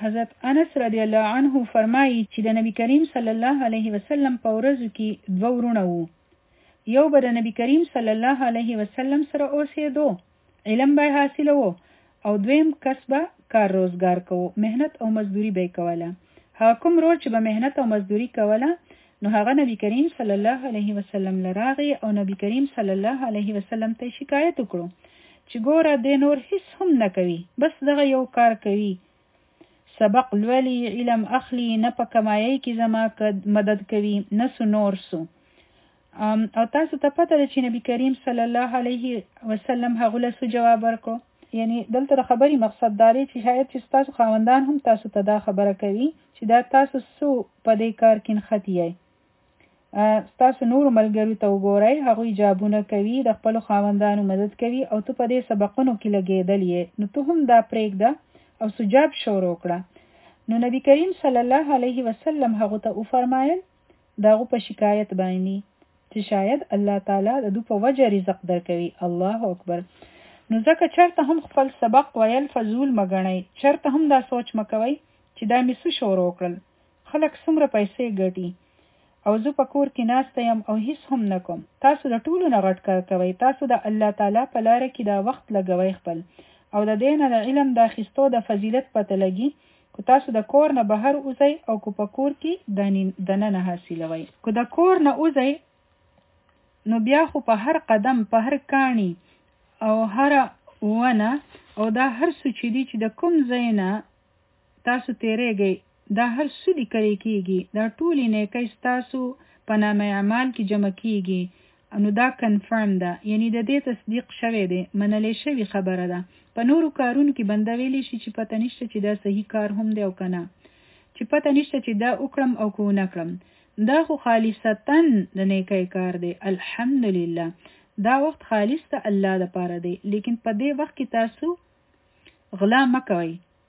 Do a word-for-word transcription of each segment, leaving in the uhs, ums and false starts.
حضرت انس رضی الله عنه فرمایي چې د نبی کریم صلی الله علیه وسلم په ورځو کې دوه ورونه وو. یو به د نبی کریم صلی الله علیه وسلم سره اوسېدو، علم به حاصلوو، او دویم کس به کار روزګار کوو، مهنت او مزدوری به کوله. هغه کوم روز چې به مهنت او مزدوری کوله نو هغه نبی کریم صلی الله علیه وسلم لراغي او نبی کریم صلی الله علیه وسلم ته شکایت وکړو چې ګوره د نور هیڅ هم نه کوي، بس دغه یو کار کوي، سبق لولي، علم اخلي، نه په کمایي کې زما مدد کوي، نه سو نور سو. او تاسو ته پته ده چې نبی کریم صلی الله علیه وسلم هغه له سو جواب ورکړو. یعنی دلته د خبرې مقصد دا دی چې شاید چې تاسو خاوندان هم تاسو ته دا خبره کوي چې دا تاسو سو په دې کار کې نښتي یې. تاسو نور ملګرو ته وګورئ، هغوی جابونه کوي، د خپل خاوندانو مدد کوي او ته په دې سبقونو کې لګېدل یې، نو ته هم دا پرېږده او سجاب شروع کړه. نو نبی کریم صلی الله علیه وسلم هغه ته وفرمایل دغه په شکایت باندې چې شاید الله تعالی د دوی په وجه رزق درکوي. الله اکبر. نو ځکه چرته هم خپل سبق ویل فضول مګنئ، چرته هم دا سوچ مکوئ چې دا مې څه شروع کړل، خلک څومره پیسې ګټي او زه په کور کې ناسته یم او هیڅ هم نه کوم. تاسو د ټولو نه غټ کار کوئ، تاسو د الله تعالی په لاره کې دا وخت لګوئ خپل، او د دې نه د علم د اخیستو د فضیلت پته لګي. که تاسو د کور نه بهر اوځئ او که په کور کې دننه حاصلوئ. که د کور نه اوځئ نو بیا خو په هر قدم، په هر کاڼي او هر ونه او دا هر څه چې دي چې د کوم ځای نه تاسو تیریږئ دا هر څه لیکل کېږي، دا ټولې نیکۍ ستاسو په نامه اعمال کې جمع کېږي. نو دا کنفرم ده، یعنی د دې تصدیق شوی دی، منلې شوی خبره ده. په نورو کارونو کې بنده ویلی شي چې پته نشته چې دا صحیح کار هم دی او که نه، چې پته نشته چې دا وکړم او که ونه کړم. دا خو خالصتا د نیکۍ کار دی. الحمدلله دا وخت خالص ته الله دپاره دی. لیکن په دې وخت کې تاسو غلا مه کوئ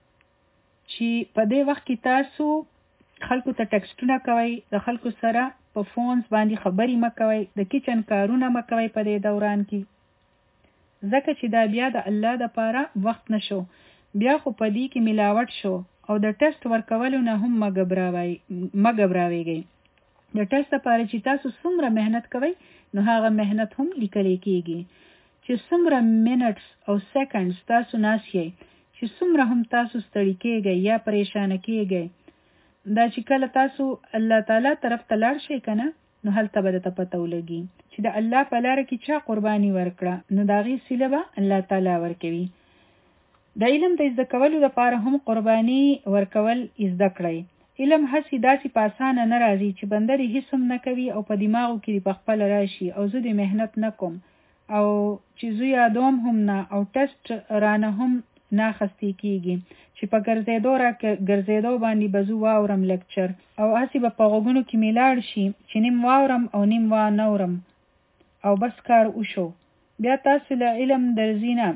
چې په دې وخت کې تاسو خلکو ته ټکسټونه کوئ، د خلکو سره په فونز باندې خبرې مه کوئ، د کچن کارونه مه کوئ په دې دوران کې، ځکه چې دا بیا د الله دپاره وخت نشو، بیا خو په دې کې ملاوټ شو. او د ټیسټ ورکولو نه هم مه ګبراویږئ. د ټیسټ لپاره چې تاسو څومره محنت کوئ نو هغه محنت هم لیکل کېږي. چې څومره منټس او سیکنډز تاسو ناست یئ، چې څومره هم تاسو ستړي کېږئ یا پریشانه کېږئ، دا چې کله تاسو الله تعالی طرف ته لاړ شئ که نه نو هلته به درته پته ولګي چې د الله په لاره کې چا قرباني ورکړه نو د هغې صله به الله تعالی ورکوي. د علم د زده کولو لپاره هم قرباني ورکول زده کړئ. علم هسې داسې په اسانه نه راځي چې بنده دې هیڅ هم نه کوي او په دماغو کې په خپله راشي او زه دې محنت نه کوم او چې زه یادوم هم نه او ټیسټ رانه هم نه اخیستې کېږي چې په ګرځېدو را ګرځېدو باندې به زه واورم لیکچر او هسې به په غوږونو کې مې لاړ شي چې نیم واورم او نیم وانه اورم او بس کار وشو. بیا تاسو له علم درځي نه،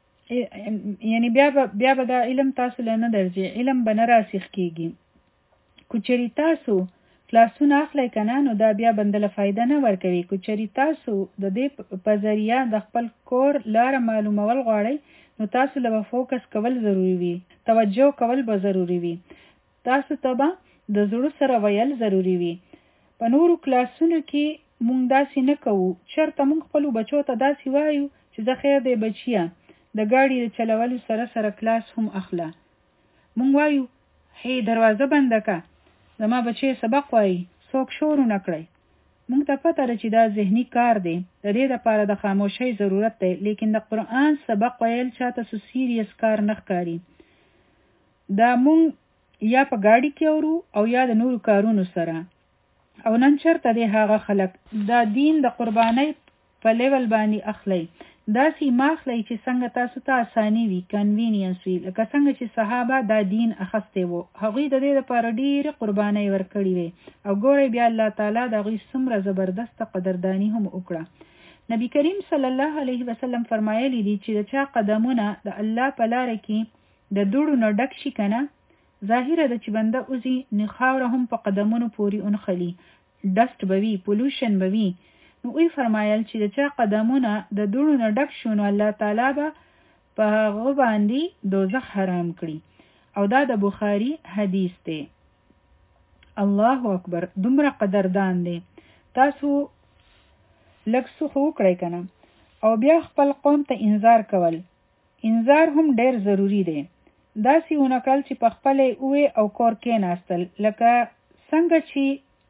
یعنی بیا به بیا به دا علم تاسو له نه درځي، علم به نه راسخ کېږي. که چېرې تاسو کلاسونه اخلی که نه نو دا بیا بنده له فایده نه ورکوي. که چېرې تاسو د دې په ذریعه د خپل کور لاره معلومول غواړئ نو تاسو له به فوکس کول ضروري وي، توجه کول به ضروري وي، تاسو ته به د زړه سره ویل ضروري وي. په نورو کلاسونو کې مونږ داسې نه کوو، چېرته مونږ خپلو بچو ته داسې وایو چې زه خیر دی بچیه د ګاډي د چلولو سره سره کلاس هم اخله. مونږ وایو هی دروازه بنده که، زما بچی سبق وایي، څوک شور ونه کړئ. مونږ ته پته ده چې دا ذهني کار دی، د دې لپاره د خاموشۍ ضرورت دی، لیکن د قرآن سبق ویل چاته څه سیریس کار نه ښکاري. دا مونږ یا په ګاډي کې اورو او یا د نورو کارونو سره. او نن چېرته دی هغه خلک دا دین د قربانۍ په لیول باندې اخلی، داسې ما اخلی چې څنګه تاسو ته اساني وي، کنوینینس وي، لکه څنګه چې صحابه دا دین اخستی وو، هغوی د دې لپاره ډېرې قربانۍ ورکړې وې او ګورئ بیا الله تعالی د هغوی څومره زبردسته قدرداني هم وکړه. نبی کریم صلی الله علیه وسلم فرمایلی دي چې د چا قدمونه د الله په لاره کې د دوړو نه ډک شي که نه، ظاهره ده چې بنده اوځي نو خاوره هم په قدمونو پورې اونخلي، ډسټ به وي، پولوشن به وي. نو وی فرمایل چې د چا قدمونه د دوړو نه ډک شو نو الله تعالی به په هغه باندې دوزخ حرام کړي. او دا د بخاری حدیث دی. الله اکبر، دومره قدردان دی. تاسو لږ څه خو وکړئ که نه. او بیا خپل قوم ته انذار کول. انذار هم ډیر ضروری دی. داسې ونه کړل چې په خپله اوې او کور کېناستل، لکه څنګه چې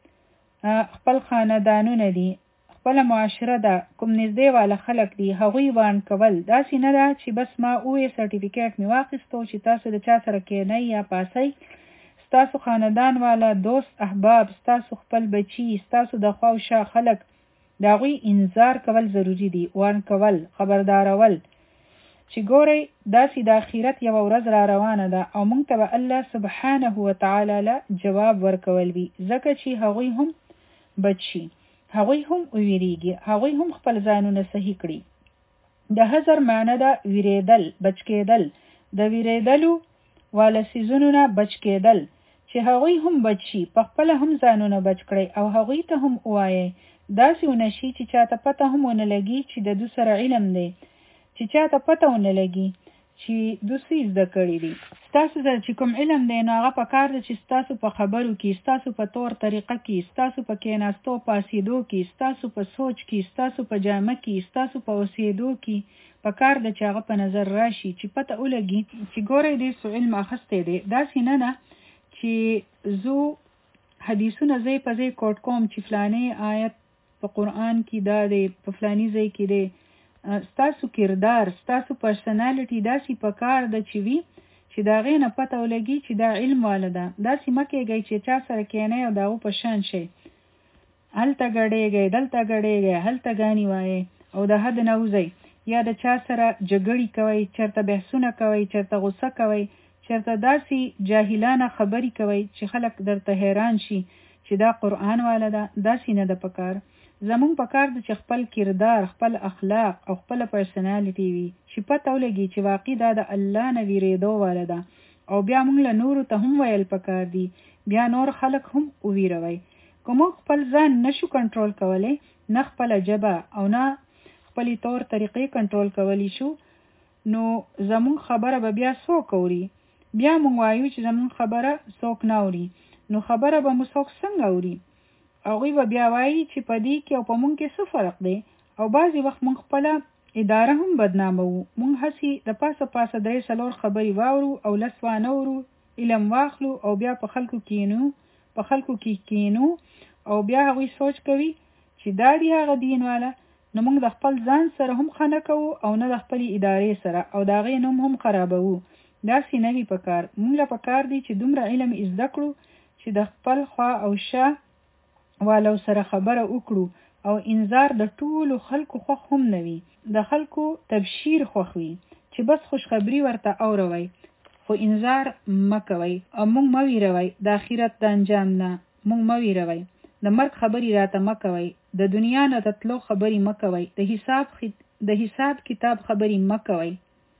خپل خاندانونه دي، خپله معاشره ده، کوم نږدې والا خلک دي، هغوی وان کول. داسې نه ده چې بس ما اوې سرټیفیکیټ مې واخیستو چې تاسو د چا سره کېنئ یا پاسئ. ستاسو خاندان والا، دوست، احباب، ستاسو خپل بچي، ستاسو د خوا او شا خلک، د هغوی انذار کول ضروری دي، وان کول، خبردارول چې ګورئ داسې د آخرت یوه ورځ را روانه ده او موږ ته به الله سبحانه وتعالی له جواب ورکول وي، ځکه چې هغوی هم بچ شي، هغوی هم وویریږي، هغوی هم خپل ځانونه صحیح کړي. د حذر معنی ده ویریدل، بچ کېدل، د ویریدلو والا څیزونو نه بچ کېدل، چې هغوی هم بچ شي، په خپله هم ځانونه بچ کړئ او هغوی ته هم ووایئ. داسې ونه شي چې چاته پته هم ونه لګي چې د دو سره علم دی، چې چاته پته ونه لګي چې دوی زده کړي دي. ستاسو سره چې کوم علم دی نو هغه پکار دی چې ستاسو په خبرو کې، ستاسو په طور طریقه کې، ستاسو په کېناستو پاسېدو کې، ستاسو په سوچ کې، ستاسو په جامه کې، ستاسو په اوسېدو کې پکار دی چې هغه په نظر راشي، چې پته ولګي چې ګورئ دې څو علم اخیستی دی. داسې نه ده چې زه حدیثونه ځای په ځای کوټ کوم چې فلانې آیت په قرآن کې دا دی، په فلاني ځای کې دی. ستاسو کردار، ستاسو پرسنالټي داسې پکار ده چې وي چې د هغې نه پته ولګي چې دا علم والا ده. داسې مه کېږئ چې چا سره کېنئ او د هغو په شان شئ، هلته ګډېږئ، دلته ګډېږئ، هلته ګانې وایئ او د حد نه وځئ، یا د چا سره جګړې کوئ، چېرته بحثونه کوئ، چېرته غوسه کوئ، چېرته داسې جاهلانه خبرې کوئ چې خلک درته حیران شي چې دا قرآن والا ده. داسې نه ده پکار. زمون پکار ده چې خپل کردار، خپل اخلاق او خپل پرسنالټي وي چې پته ولګي چې واقعي دا د الله نه ویریدو والا ده. او بیا موږ له نورو ته هم ویل پکار دي، بیا نور خلک هم وویروي. که موږ خپل ځان نشو کنټرول کولی، نه خپله ژبه او نه خپلې طور طریقې کنټرول کولی شو، نو زمون خبره به بیا څوک اوري؟ بیا موږ وایو چې زمون خبره څوک نه اوري، نو خبره به مو څوک څنګه اوري؟ هغوی به بیا وایي چې په دې کې او په مونږ کې څه فرق دی. او بعضې وخت مونږ خپله اداره هم بدناموو. مونږ هسې د پاسه پاسه درې څلور خبرې واورو او لس وانه ورو، علم واخلو او بیا په خلکو کینو په خلکو کې کینو او بیا هغوی سوچ کوي چې دا دی هغه دین والا. نو مونږ د خپل ځان سره هم ښه نه کوو او نه د خپلې ادارې سره، او د هغې نوم هم خرابوو. داسې نه وي پکار. مونږ له پکار دی چې دومره علم زده کړو چې د خپل خوا او شا والو سره خبره وکړو او انذار د ټولو خلکو خوښ هم نه وي، د خلکو تبشیر خوښ وي چې بس خوشخبری ورته اوروي، خو انذار مه کوئ او موږ مه ویروئ د آخرت د انجام نه. موږ مه ویروئ، د مرګ خبرې راته مه کوئ، د دنیا نه د تلو خبرې مه کوئ، د حساب خ... د حساب کتاب خبرې مه کوئ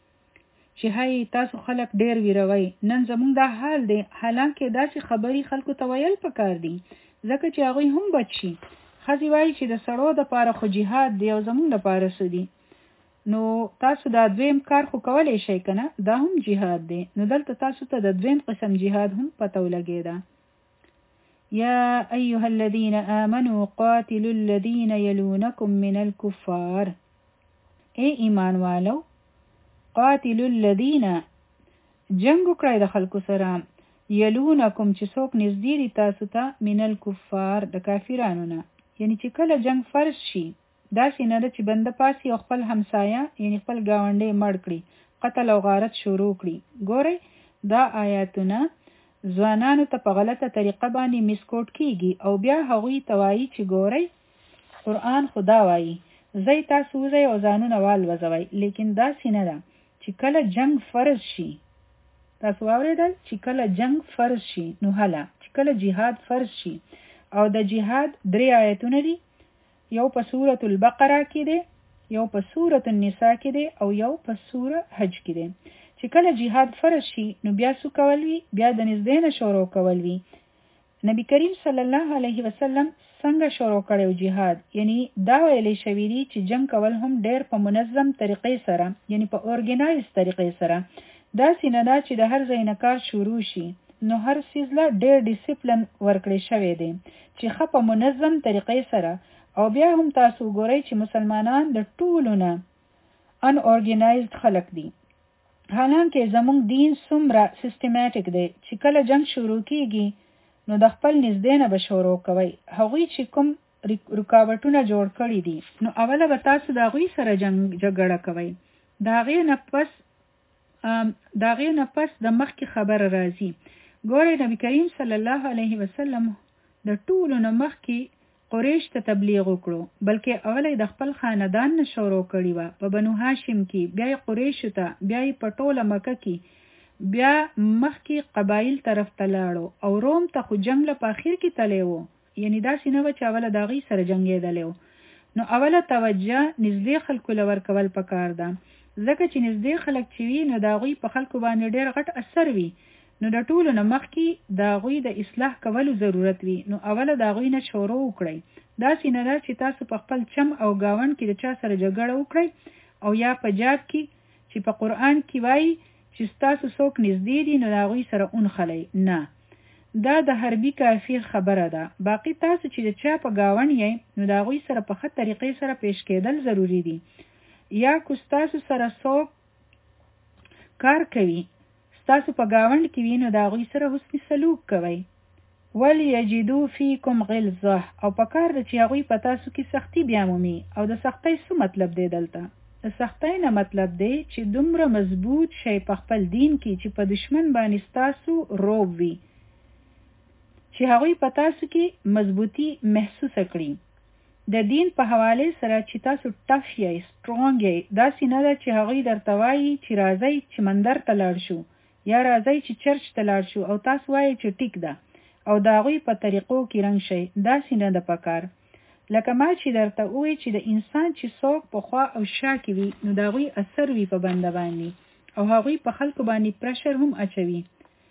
چې هاي تاسو خلک ډیر ویروئ. نن زموږ دا حال دی، حالانکه داسې خبرې خلکو ته ویل پکار دي ځکه چې هغوی هم بچ شي. ښځې وایي چې د سړو دپاره خو جهاد دی او زموږ دپاره څه دي؟ نو تاسو دا دویم کار خو کولی شئ که نه؟ دا هم جهاد دی. نو دلته تاسو ته د دویم قسم جهاد هم پته ولګېده. یا ایها الذین آمنوا قاتلوا الذین یلونکم من الکفار. ای ایمان والو، قاتلوا الذین، جنگ وکړئ د خلکو سره، یلونکم چې څوک نږدې دي تاسو ته، من الکفار، د کافرانو نه. یعنی چې کله جنگ فرض شي، داسې نه ده چې بنده پاسي او خپل همسایه یعنی خپل ګاونډی مړ کړي، قتل او غارت شروع کړي. ګورئ دا آیاتونه ځوانانو ته په غلطه طریقه باندې مسکوټ کیږي او بیا هغوی ته وایي چې ګورئ قرآن خدا وایي ځئ تاسو وځئ او ځانونه والوځوئ. لیکن داسې نه ده چې کله جنگ فرض شي، تاسو واورېدل چې کله جنگ فرض شي، نو هله چې کله جهاد فرض شي. او د جهاد درې آیتونه دي، یو په سورة البقره کې دی، یو په سورة النساء کې دی او یو په سوره حج کې دی. چې کله جهاد فرض شي نو بیا څه کول وي؟ بیا د نږدې نه شروع کول وي. نبی کریم صلی الله علیه وسلم څنګه شروع کړی جهاد؟ یعنی دا ویلی شوي دي چې جنگ کول هم ډیر په منظم طریقې سره، یعنی په اورګنایز طریقې سره، داسې نه ده چې د هر ځای نه کار شروع شي، نو هر څیز له ډېر ډیسپلن ورکړی شوی دی چې ښه په منظم طریقې سره. او بیا هم تاسو وګورئ چې مسلمانان د ټولو نه ان اورګنایزد خلک دي، حالانکه زموږ دین څومره سیستماتیک دی چې کله جنگ شروع کیږي نو د خپل نږدې نه به شروع کوي. هغوی چې کوم رکاوټونه جوړ کړي دي نو اوله به تاسو د هغوی سره جنگ جګړه کوئ. د هغې نه پس د هغې نه پس د مخکې خبره راځي. ګورئ نبی کریم صلی الله علیه وسلم د ټولو نه مخکې قریش ته تبلیغ وکړو، بلکې اوله د خپل خاندان نه شروع کړي وه په بنو هاشم کې، بیا یې قریشو ته، بیا یې په ټوله مکه کې، بیا مخکې قبایل طرف ته لاړو او روم ته خو جنگ له په اخر کې تلی و، یعنی داسې نه وه چې اوله د هغوی سره جنګېدلی و. نو اوله توجه نږدې خلکو له ورکول پکار ده، ځکه چې نږدې خلک چې وي نو د هغوی په خلکو باندې ډېر غټ اثر وي، نو د ټولو نه مخکې د هغوی د اصلاح کولو ضرورت وي. نو اوله د هغوی نه شروع وکړئ. داسې نه ده چې تاسو په خپل چم او گاوند کې د چا سره جګړه وکړئ او یا په جاب کې چې په قرآن کې وایي چې ستاسو څوک نږدې دي نو د هغوی سره اونخلئ. نه، دا د حربي کافر خبره ده. باقي تاسو چې د چا په گاوند یې نو د هغوی سره په ښه طریقې سره پیش کېدل ضروري دي. یا کو ستاسو سره څوک کار کوي ستاسو په گاوند کې وي نو د هغوی سره حسن سلوک کوئ. وَلْيَجِدُوا فِيكُمْ غِلْظَةً، او پکار ده چې هغوی په تاسو کې سختی بیا مومي. او د سختۍ څه مطلب دی دلته؟ د سختۍ نه مطلب دی چې دومره مضبوط شي په خپل دین کې چې په دشمن باندې ستاسو روب وي، چې هغوی په تاسو کې مضبوطی محسوسه کړي. د دین په حواله سره چې تاسو ټف یې، سټرونګ یې، داسې نه ده چې هغوی درته وایي چې راځئ چې مندر ته لاړ شو یا راځئ چې چرچ ته لاړ شو او تاسو وایي چې ټیک ده او د هغوی په طریقو کې رنګ شئ. داسې نه ده پکار. لکه ما چې درته ووایي چې د انسان چې څوک په خوا او شا کې وي نو د هغوی اثر وي په بنده باندې او هغوی په خلکو باندې پرشر هم اچوي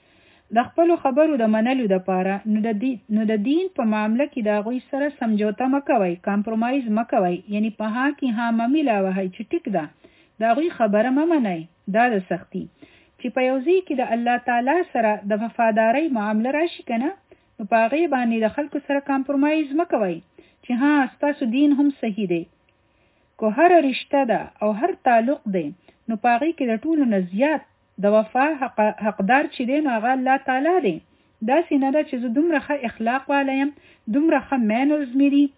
د خپلو خبرو د منلو دپاره. نو د دین نو د دین په معامله کې د هغوی سره سمجوته مه کوئ، کامپرومایز مه کوئ، یعنی په ها کې ها مه میلاوهئ چې ټیک ده، د هغوی خبره مه منئ. دا د سختي چې په یو ځای کې د الله تعالی سره د وفادارۍ معامله راشي که نه، نو په هغې باندې د خلکو سره کامپرومایز مه کوئ چې ها ستاسو دین هم صحیح دی. که هر رشته ده او هر تعلق دی نو په هغې کې د ټولو نه زیات د وفا حق حقدار چې دی نو هغه الله تعالی دی. داسې نه ده چې زه دومره ښه اخلاق والا یم، دومره ښه مینرز مې دي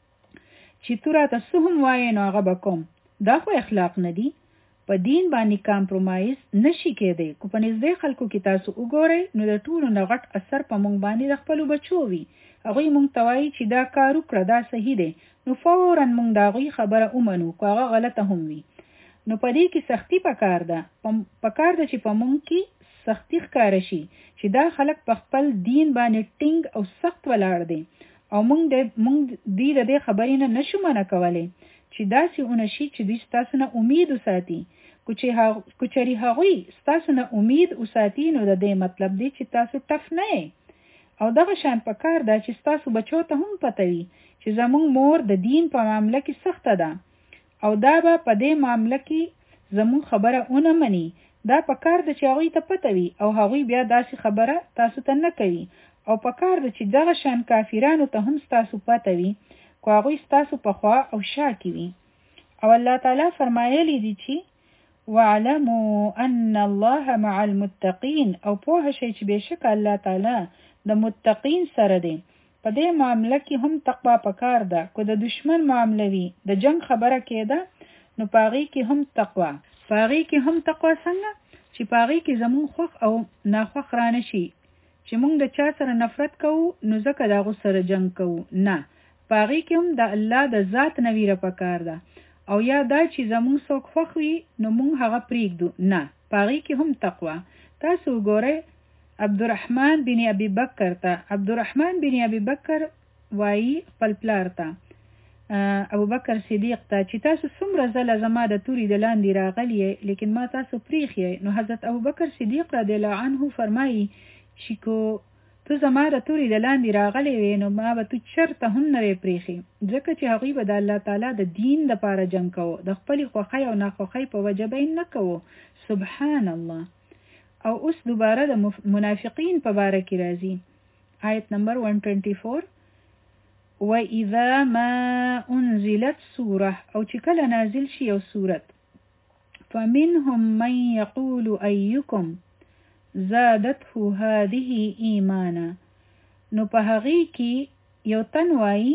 چې تو راته څه هم وایې نو هغه به کوم. دا خو اخلاق نه دي. په دین باندې کامپرومایز نشي کېدی. که په نږدې خلکو کې تاسو وګورئ نو د ټولو نه غټ اثر په موږ باندې د خپلو بچو وي. هغوی موږ ته وایي چې دا کار وکړه، دا صحیح دی، نو فوراً موږ د هغوی خبره ومنو که هغه غلطه هم وي. نو په دې کې سختی پکار ده. پکار ده چې په موږ کې سختی ښکاره شي چې دا خلک په خپل دین باندې ټینګ او سخت ولاړ دي او موږ د موږ دوی د دې خبرې نه نشو منع کولی چې داسې ونه شي چې دوی ستاسو نه امید وساتي. که چېرې هغوی ستاسو نه امید وساتي نو د دې مطلب دی چې تاسو ټف نه یې. او دغه شان پکار ده چې ستاسو بچو ته هم پته وي چې زموږ مور د دین په معامله کې سخته ده او دا به په دې معامله کې زموږ خبره ونه مني. دا پکار ده چې هغوی ته پته وي او هغوی بیا داسې خبره تاسو ته نه کوي. او پکار ده چې دغه شان کافرانو ته هم ستاسو پته وي که هغوی ستاسو په خوا او شا کې وي. او الله تعالی فرمایلی دي چې وَاعْلَمُوا أَنَّ اللَّهَ مَعَ الْمُتَّقِينَ، او پوه شئ چې بېشک الله تعالی د متقین سره دی. په دې معامله کې هم تقوا پکار ده. که د دشمن معامله وي، د جنگ خبره کېده، نو په هغې کې هم تقوا. په هغې کې هم تقوا څنګه چې په هغې کې زموږ خوښ او ناخوښ رانه شي چې موږ د چا سره نفرت کوو نو ځکه د هغو سره جنگ کوو. نه، په هغې کې هم د الله د ذات نه ویره پکار ده. او یا دا چې زموږ څوک خوښ وي نو موږ هغه پرېږدو. نه، په هغې کې هم تقوا. تاسو وګورئ عبدالرحمن بن ابي بکر ته عبدالرحمن بن ابي بکر وایي خپل پلار ته ابو بکر صدیق ته چې تاسو څومره ځله زما د تورې د لاندې راغلی یې لیکن ما تاسو پریښی یې. نو حضرت ابو بکر صدیق رضی الله عنه فرمایي چې کو ته زما د تورې د لاندې راغلی وې نو ما به تو چرته هم نه وې پریښی، ځکه چې هغوی به د الله تعالی د دین دپاره جنګ کوو، د خپلې خوښۍ او ناخوښۍ په وجه به یې نه کوو. سبحان الله. او اوس دوباره د منافقین په باره کې راځي. آیت نمبر one twenty-four وَإِذَا مَا أُنزِلَتْ سُورَةٌ او چې کله نازل شي یو سورت فَمِنْهُمْ مَنْ يَقُولُ أَيُّكُمْ زَادَتْهُ هَذِهِ إِيمَانًا نو په هغې کې یو تن وایي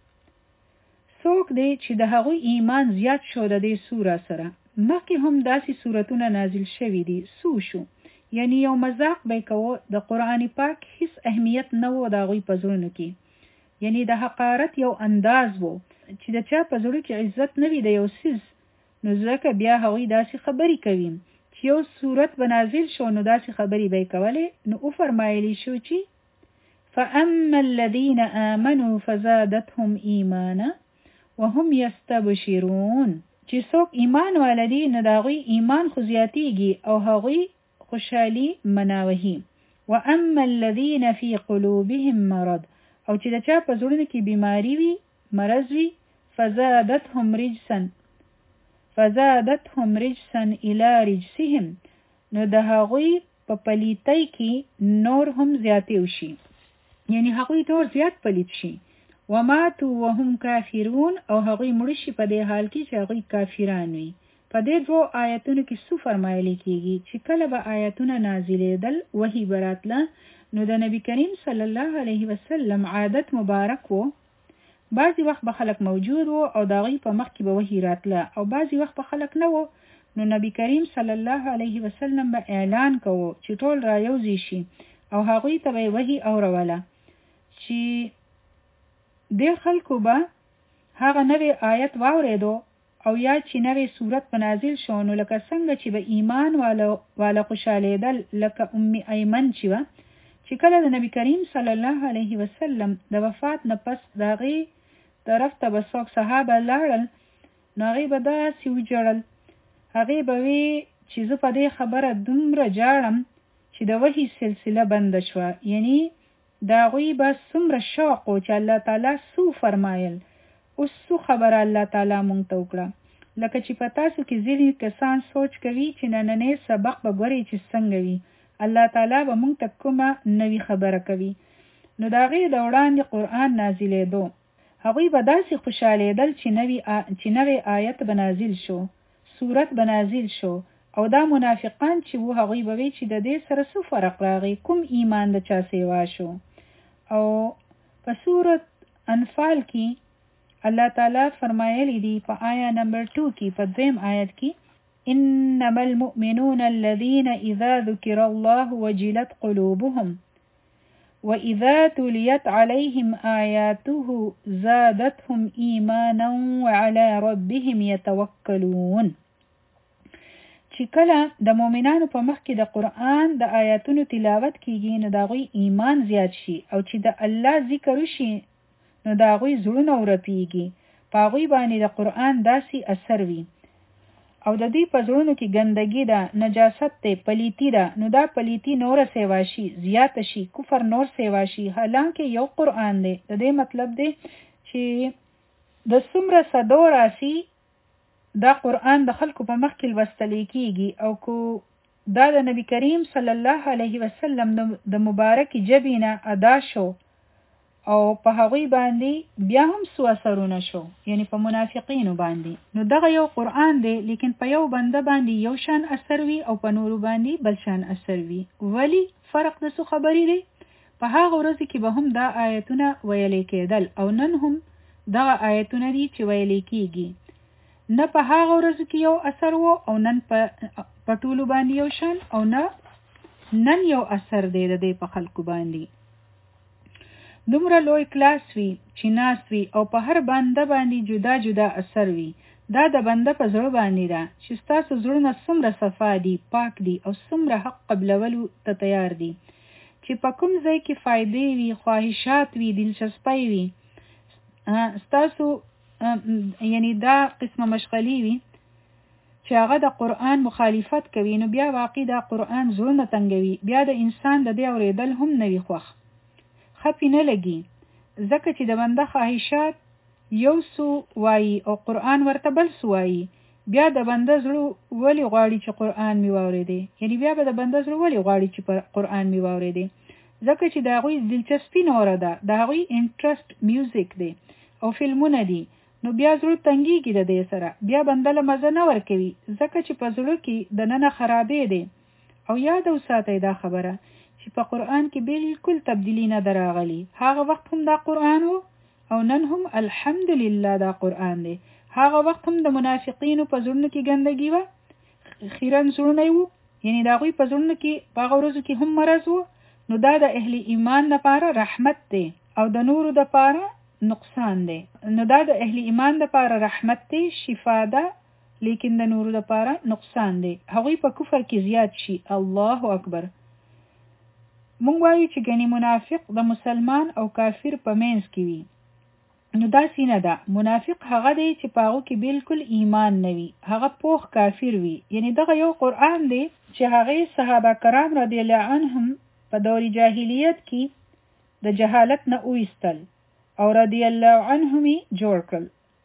څوک دی چې د هغوی ایمان زیات شو د دې سوره سره. مخکې هم داسې سورتونه نازل شوي دي سو شو یعنی یو مذاق به کوو د قرآن پاک هیڅ اهمیت نه و د هغوی په زړونو کې یعنی د حقارت یو انداز وو چې د چا په زړه کې عزت نه وي د یو څیز نو ځکه بیا هغوی داسې خبرې کوي چې یو سورت به نازل شو نو داسې خبرې به یې کولې نو وفرمایلی شو چې فَأَمَّا الَّذِينَ آمَنُوا فَزَادَتْهُمْ إِيمَانًا وَهُمْ يَسْتَبْشِرُونَ چې څوک ایمان والدي نو د هغوی ایمان خو زیاتیږي او هغوی خوشحالي مناوهي. وَأَمَّا الَّذِينَ فِي قُلُوبِهِمْ مَرَضٌ او چې د چا په زړونو کې بیماری وي مرض وي فَزَادَتْهُمْ رِجْسًا فَزَادَتْهُمْ رِجْسًا إِلَى رِجْسِهِمْ نو د هغوی په پلیتۍ کې نور هم زیاتې وشي یعنی هغوی نور زیات پلیت شي. وَمَاتُوا وَهُمْ كَافِرُونَ او هغوی مړه شي په دې حال کې چې هغوی کافران وي. په دې دوو آیتونو کې څه فرمایلی کېږي چې کله به آیتونه نازلېدل وحی به راتله نو د نبی کریم صلی الله علیه وسلم عادت مبارک و بعضی وخت به خلک موجود و او د هغوی په مخ کې به وحی راتله او بعضی وخت به خلک نه و نو نبی کریم صلی الله علیه وسلم به اعلان کوو چې ټول را یوځي شي او هغوی ته به وحی اوروله چې د خلکو به هغه نوی آیت واورېدو او یا چې نوی صورت په نازل شو نو لکه څنګه چې به ایمان والا والا خوشالېدل لکه ام ایمن چې وه چې کله د نبی کریم صلی الله علیه وسلم د وفات نه پس د هغې طرف ته به څوک صحابه لاړل نو هغې به داسې وجړل هغې به وی چې زه په دې خبره دومره جاړم چې د وحی سلسله بنده شوه یعنی دا غوی به څومره شوق و چې الله تعالی څو فرمایل اوس څو خبره الله تعالی مونږ ته وکړه لکه چې په تاسو کې ځینې کسان سوچ کوي چې نننی سبق به ګورئ چې څنګه وي الله تعالی به مونږ ته کومه نوې خبره کوي نو د هغې د وړاندې قرآن نازلېدو هغوی به داسې خوشحالېدل چې نوی چې نوی آیت به نازل شو سورت به نازل شو او دا منافقان چې وو هغوی به وی چې د دې سره څه فرق راغی کوم ایمان د چا سیوا شو. او په سورت انفال کې الله تعالی فرمایلی دی په آیا نمبر two کې په دویم آیت کې انما المؤمنون الذين اذا ذكر الله وجلت قلوبهم واذا تليت عليهم آياته زادتهم ايمانا وعلى ربهم يتوكلون چې کله د مؤمنانو په مخ کې د قرآن د آیاتونو تلاوت کیږي نو د هغوی ایمان زیات شي او چې د الله ذکر وشي نو د هغوی زړونه ورپیږي په هغوی باندې د قرآن داسې اثر وي او د دوی په زړونو کې ګندګي ده نجاست ده پلیتی ده نو دا پلیتی نوره سیوا شي زیاته شي کفر نور سیوا شي حالانکه یو قرآن دی د دې مطلب دی چې د څومره صدو راسي دا قرآن د خلکو په مخ کې لوستلی کېږي او کو دا د نبی کریم صلی الله علیه وسلم د مبارک ژبې نه ادا شو او په هغوی باندې بیا هم څو اثرونه شو یعنی په منافقینو باندې نو دغه یو قرآن دی لیکن په یو بنده باندې یو شان اثر وي او په نورو باندې بل شان اثر وي ولی فرق د څه خبرې دی په هغه ورځ کې به هم دا آیتونه ویلې کېدل او نن هم دغه آیتونه دي چې ویلې کېږي نه په هغه ورځ کې یو اثر وو او نن په ټولو باندې یو شان او نه نن یو اثر دی د دې په خلکو باندې دومره لوی کلاس وي چې ناست وي او په هر بنده باندې جدا جدا اثر وي دا د بنده په زړه باندې ده چې ستاسو زړونه څومره صفا دي پاک دي او څومره حق قبلولو ته تیار دي چې په کوم ځای کې فائدې وي خواهشات وي دلچسپۍ وي ستاسو یعنی دا قسمه مشغلی وي چې هغه د قرآن مخالفت کوي نو بیا واقع دا قرآن زړونه تنګوي بیا د انسان د دې اورېدل هم نه وي خوښ خپې نه لګي ځکه چې د بنده خواهشات یو سو وایي او قرآن ورته بل سو وایي بیا د بنده زړه ولی غواړي چې قرآن می واورېدي، یعنی بیا به د بنده زړه ولی غواړي چې قرآن می واورېدي، ځکه چې د هغوی دلچسپي نوره ده، د هغوی انټرست میوزیک دی او فلمونه دي، نو بیا زړه تنګیږي د دې سره، بیا بنده له مزه نه ورکوي، ځکه چې په زړه کې د ننه خرابې دی. او یاد وساتئ دا خبره چې په قرآن کې بالکل تبدیلی نه دراغلی، هغه وخت هم دا قرآن وو او نن هم الحمدلله دا قرآن دی. هغه وخت هم د منافقینو په زړونو کې ګندګي وه، خیرن زړونه وو، یعنی د هغوی په زړونو کې په هغه ورځو کې هم مرض وو، نو دا د اهل ایمان لپاره رحمت دی او د نورو لپاره نقصان دی. نو دا د اهل ایمان لپاره رحمت دی، شفا ده، لیکن د نورو لپاره نقصان دی، هغوی په کفر کې زیات شي. الله اکبر. مونږ وایو چې ګنې منافق د مسلمان او کافر په منځ کې وي، نو دا سینه ده. منافق هغه دی چې په هغو کې بالکل ایمان نه وي، هغه پوخ کافر وي. یعنی دغه یو قرآن دی چې هغه صحابه کرام رضی الله عنهم په دور جاهلیت کې د جهالت نه وایستل او رضی الله عنهم جوړ کړل.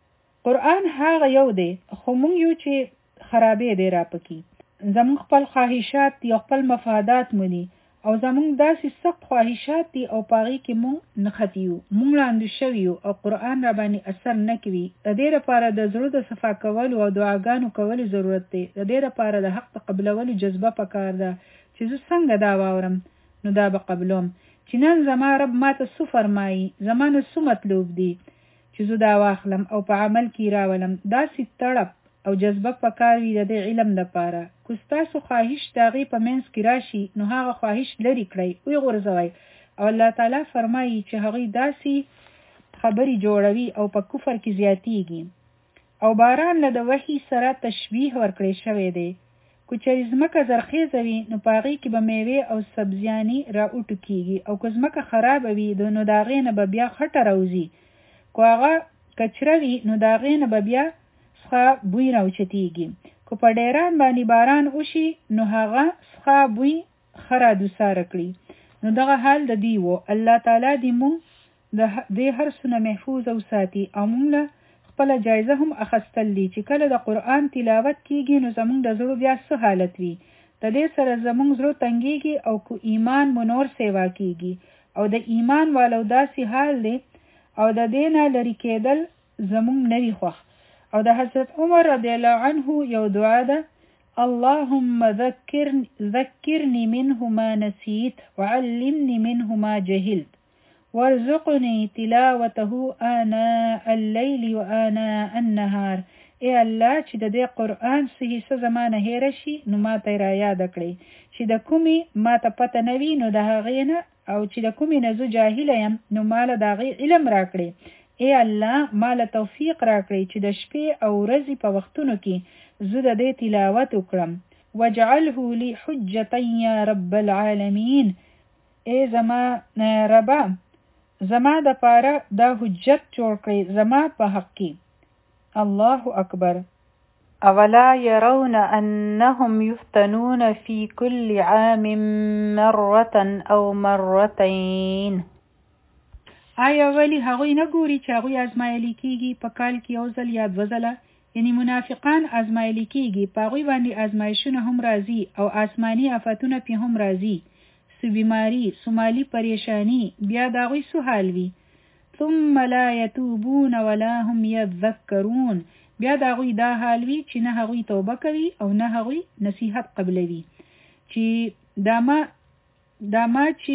قرآن هغه یو دی، خو مونږ یو چې خرابې دی را پکې، زمونږ خپل خواهشات دي او خپل مفادات مونږ او زمونږ داسې سخت خواهشات دي او پاغي کې مونږ نختی یو، مونږ لاندې شوي یو او قرآن را باندې اثر نه کوي. د دې لپاره د زړه د صفا کولو او دعاګانو کولو ضرورت دی. د دې لپاره د حق قبلولو جذبه پکار ده چې زه څنګه دا واورم نو دا به قبلوم، چې نن زما رب ماته څه فرمایي، زما نه څه مطلوب دی چې زه دا واخلم او په عمل کې راولم. داسې تړپ او جذبه پکار وي د دې علم لپاره. که ستاسو خواهش د هغې په منځ کې راشي نو هغه خواهش لرې کړئ، ویې او الله تعالی فرمایي چې هغوی داسې خبرې جوړوي او په کفر کې زیاتیږي. او باران له د وحي سره تشبیه ورکړی شوی دی. که چېرې ځمکه زرخیزه وي نو په هغې کې به میوې او سبزیانې را وټوکېږي، او که ځمکه خرابه وي نو د هغې نه به بیا خټه راوځي، که هغه کچره وي نو د هغې نه به بیا څخه بوی راوچتېږي. که په ډیران باندې باران وشي نو هغه څخه بوی خره دوساره کړي. نو دغه حال د دی وو. الله تعالی دې مونږ د دې هر څه نه محفوظ او ساتي، او مونږ له خپله جایزه هم اخیستل دي چې کله د قرآن تلاوت کیږي نو زمونږ د زړه بیا څه حالت وي. د دې سره زمونږ زړه تنګېږي او که ایمان مو نور سیوا کیږي، او د ایمان والو داسې حال دی او د دې نه لرې کېدل زمونږ نه وي خوښ. او د حضرت عمر رضی الله عنه یو دعا ده: اللهم ذكر ذكرني منه ما نسيت وعلمني منه ما جهلت وارزقني تلاوته آناء الليل وآناء النهار. ای الله چې د دې قرآن څه حصه زمانه هېره شي نو ما ته را یاد کړئ، چې د کومې ما ته پته نه وي نو د هغې نه، او چې د کومې نه زه جاهله یم نو ما له د هغې علم را کړئ. ای الله ما له توفیق را کړئ چې د شپې او ورځې په وختونو کې زه د دې تلاوت وکړم. واجعله لي حجة یا رب العالمین. ای زما ربا زما د پاره دا حجت جوړ کړئ زما په حق کې. الله اکبر. اولا يرون انهم يفتنون في كل عام مرة او مرتين. آیا ولی هغوی نه ګوري چې هغوی ازمایلی کیږي په کال کې یو ځل یا دوه ځله؟ یعنی منافقان ازمایلی کیږي، په هغوی باندې ازمایشونه هم راځي او آسمانی آفتونه پې هم راځي، سو بیماری، سو مالی پریشانی، بیا د هغوی سو حال وي. ثم لا يتوبون ولا هم يذكرون. بیا د هغوی دا حال وي چې نه هغوی توبه کوي او نه هغوی نصیحت قبلوي، چې دا ما دا ما چې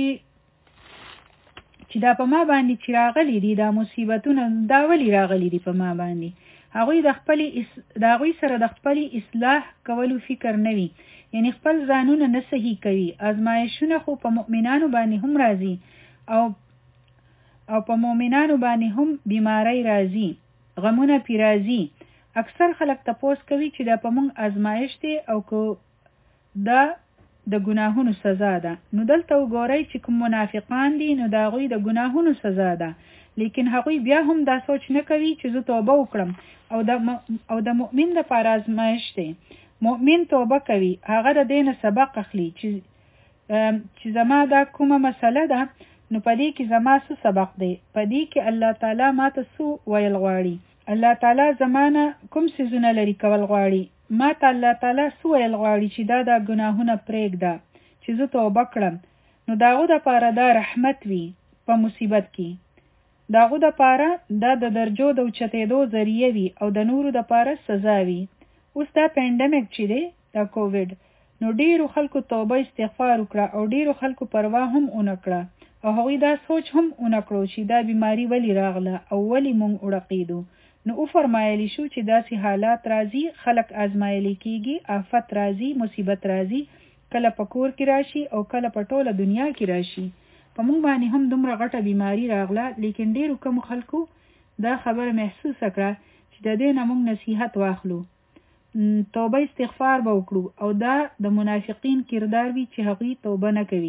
چې دا په ما باندې چې راغلي دي دا مصیبتونه، دا ولی راغلي دي په ما باندې. هغوی د خپل د هغوی سره د خپل اصلاح کولو فکر نه وي، یعنی خپل ځانونه نه صحیح کوي. ازمایښونه خو په مؤمنانو باندې هم راځي او او په مؤمنانو باندې هم بیماری راځي، غمونه پې راځي. اکثر خلک تپوس کوي چې دا په موږ ازمایش دی او که دا د ګناهونو سزا ده. نو دلته وګورئ چې کوم منافقان دي نو د هغوی د ګناهونو سزا ده، لیکن هغوی بیا هم دا سوچ نه کوي چې زه توبه وکړم. او د او د مؤمن لپاره ازمایش دی. مؤمن توبه کوي، هغه د دې نه سبق اخلي چې چې زما دا کومه مسله ده نو په دې کې زما څه سبق دی، په دې کې الله تعالی ماته څه ویل غواړي، الله تعالی زمانه کوم سيزونه لري کول غواړي. ما ته الله تعالی سو ویل غواړي چې دا د ګناهونه پرېږده چې زه توبه کړم، نو داغو د پاره دا رحمت وي په مصیبت کې. داغو د پاره دا د درجو د اوچتېدو ذریعه وي او د نورو د پاره سزا وي. اوس دا پینډمیک چې دی دا کووډ، نو ډیرو خلکو توبه استغفار وکړه او ډیرو خلکو پروا هم اونه کړه او هغوی دا سوچ هم اونه کړو چې دا بیماری ولی راغله او ولی مونږ اړقیدو. نو او فرمایلی شو چې داسې حالات راځي، خلق آزمایلی کیږي، آفت راځي، مصیبت راځي، کله په کور کې راشي او کله په ټوله دنیا کې راشي. په مونږ باندې هم دومره غټه بیماری راغله، لیکن ډیرو کم خلکو دا خبره محسوس کړه چې د دې نه مونږ نصیحت واخلو، توبه استغفار به وکړو او دا د منافقین کردار وي چې هغوی توبه نه کوي.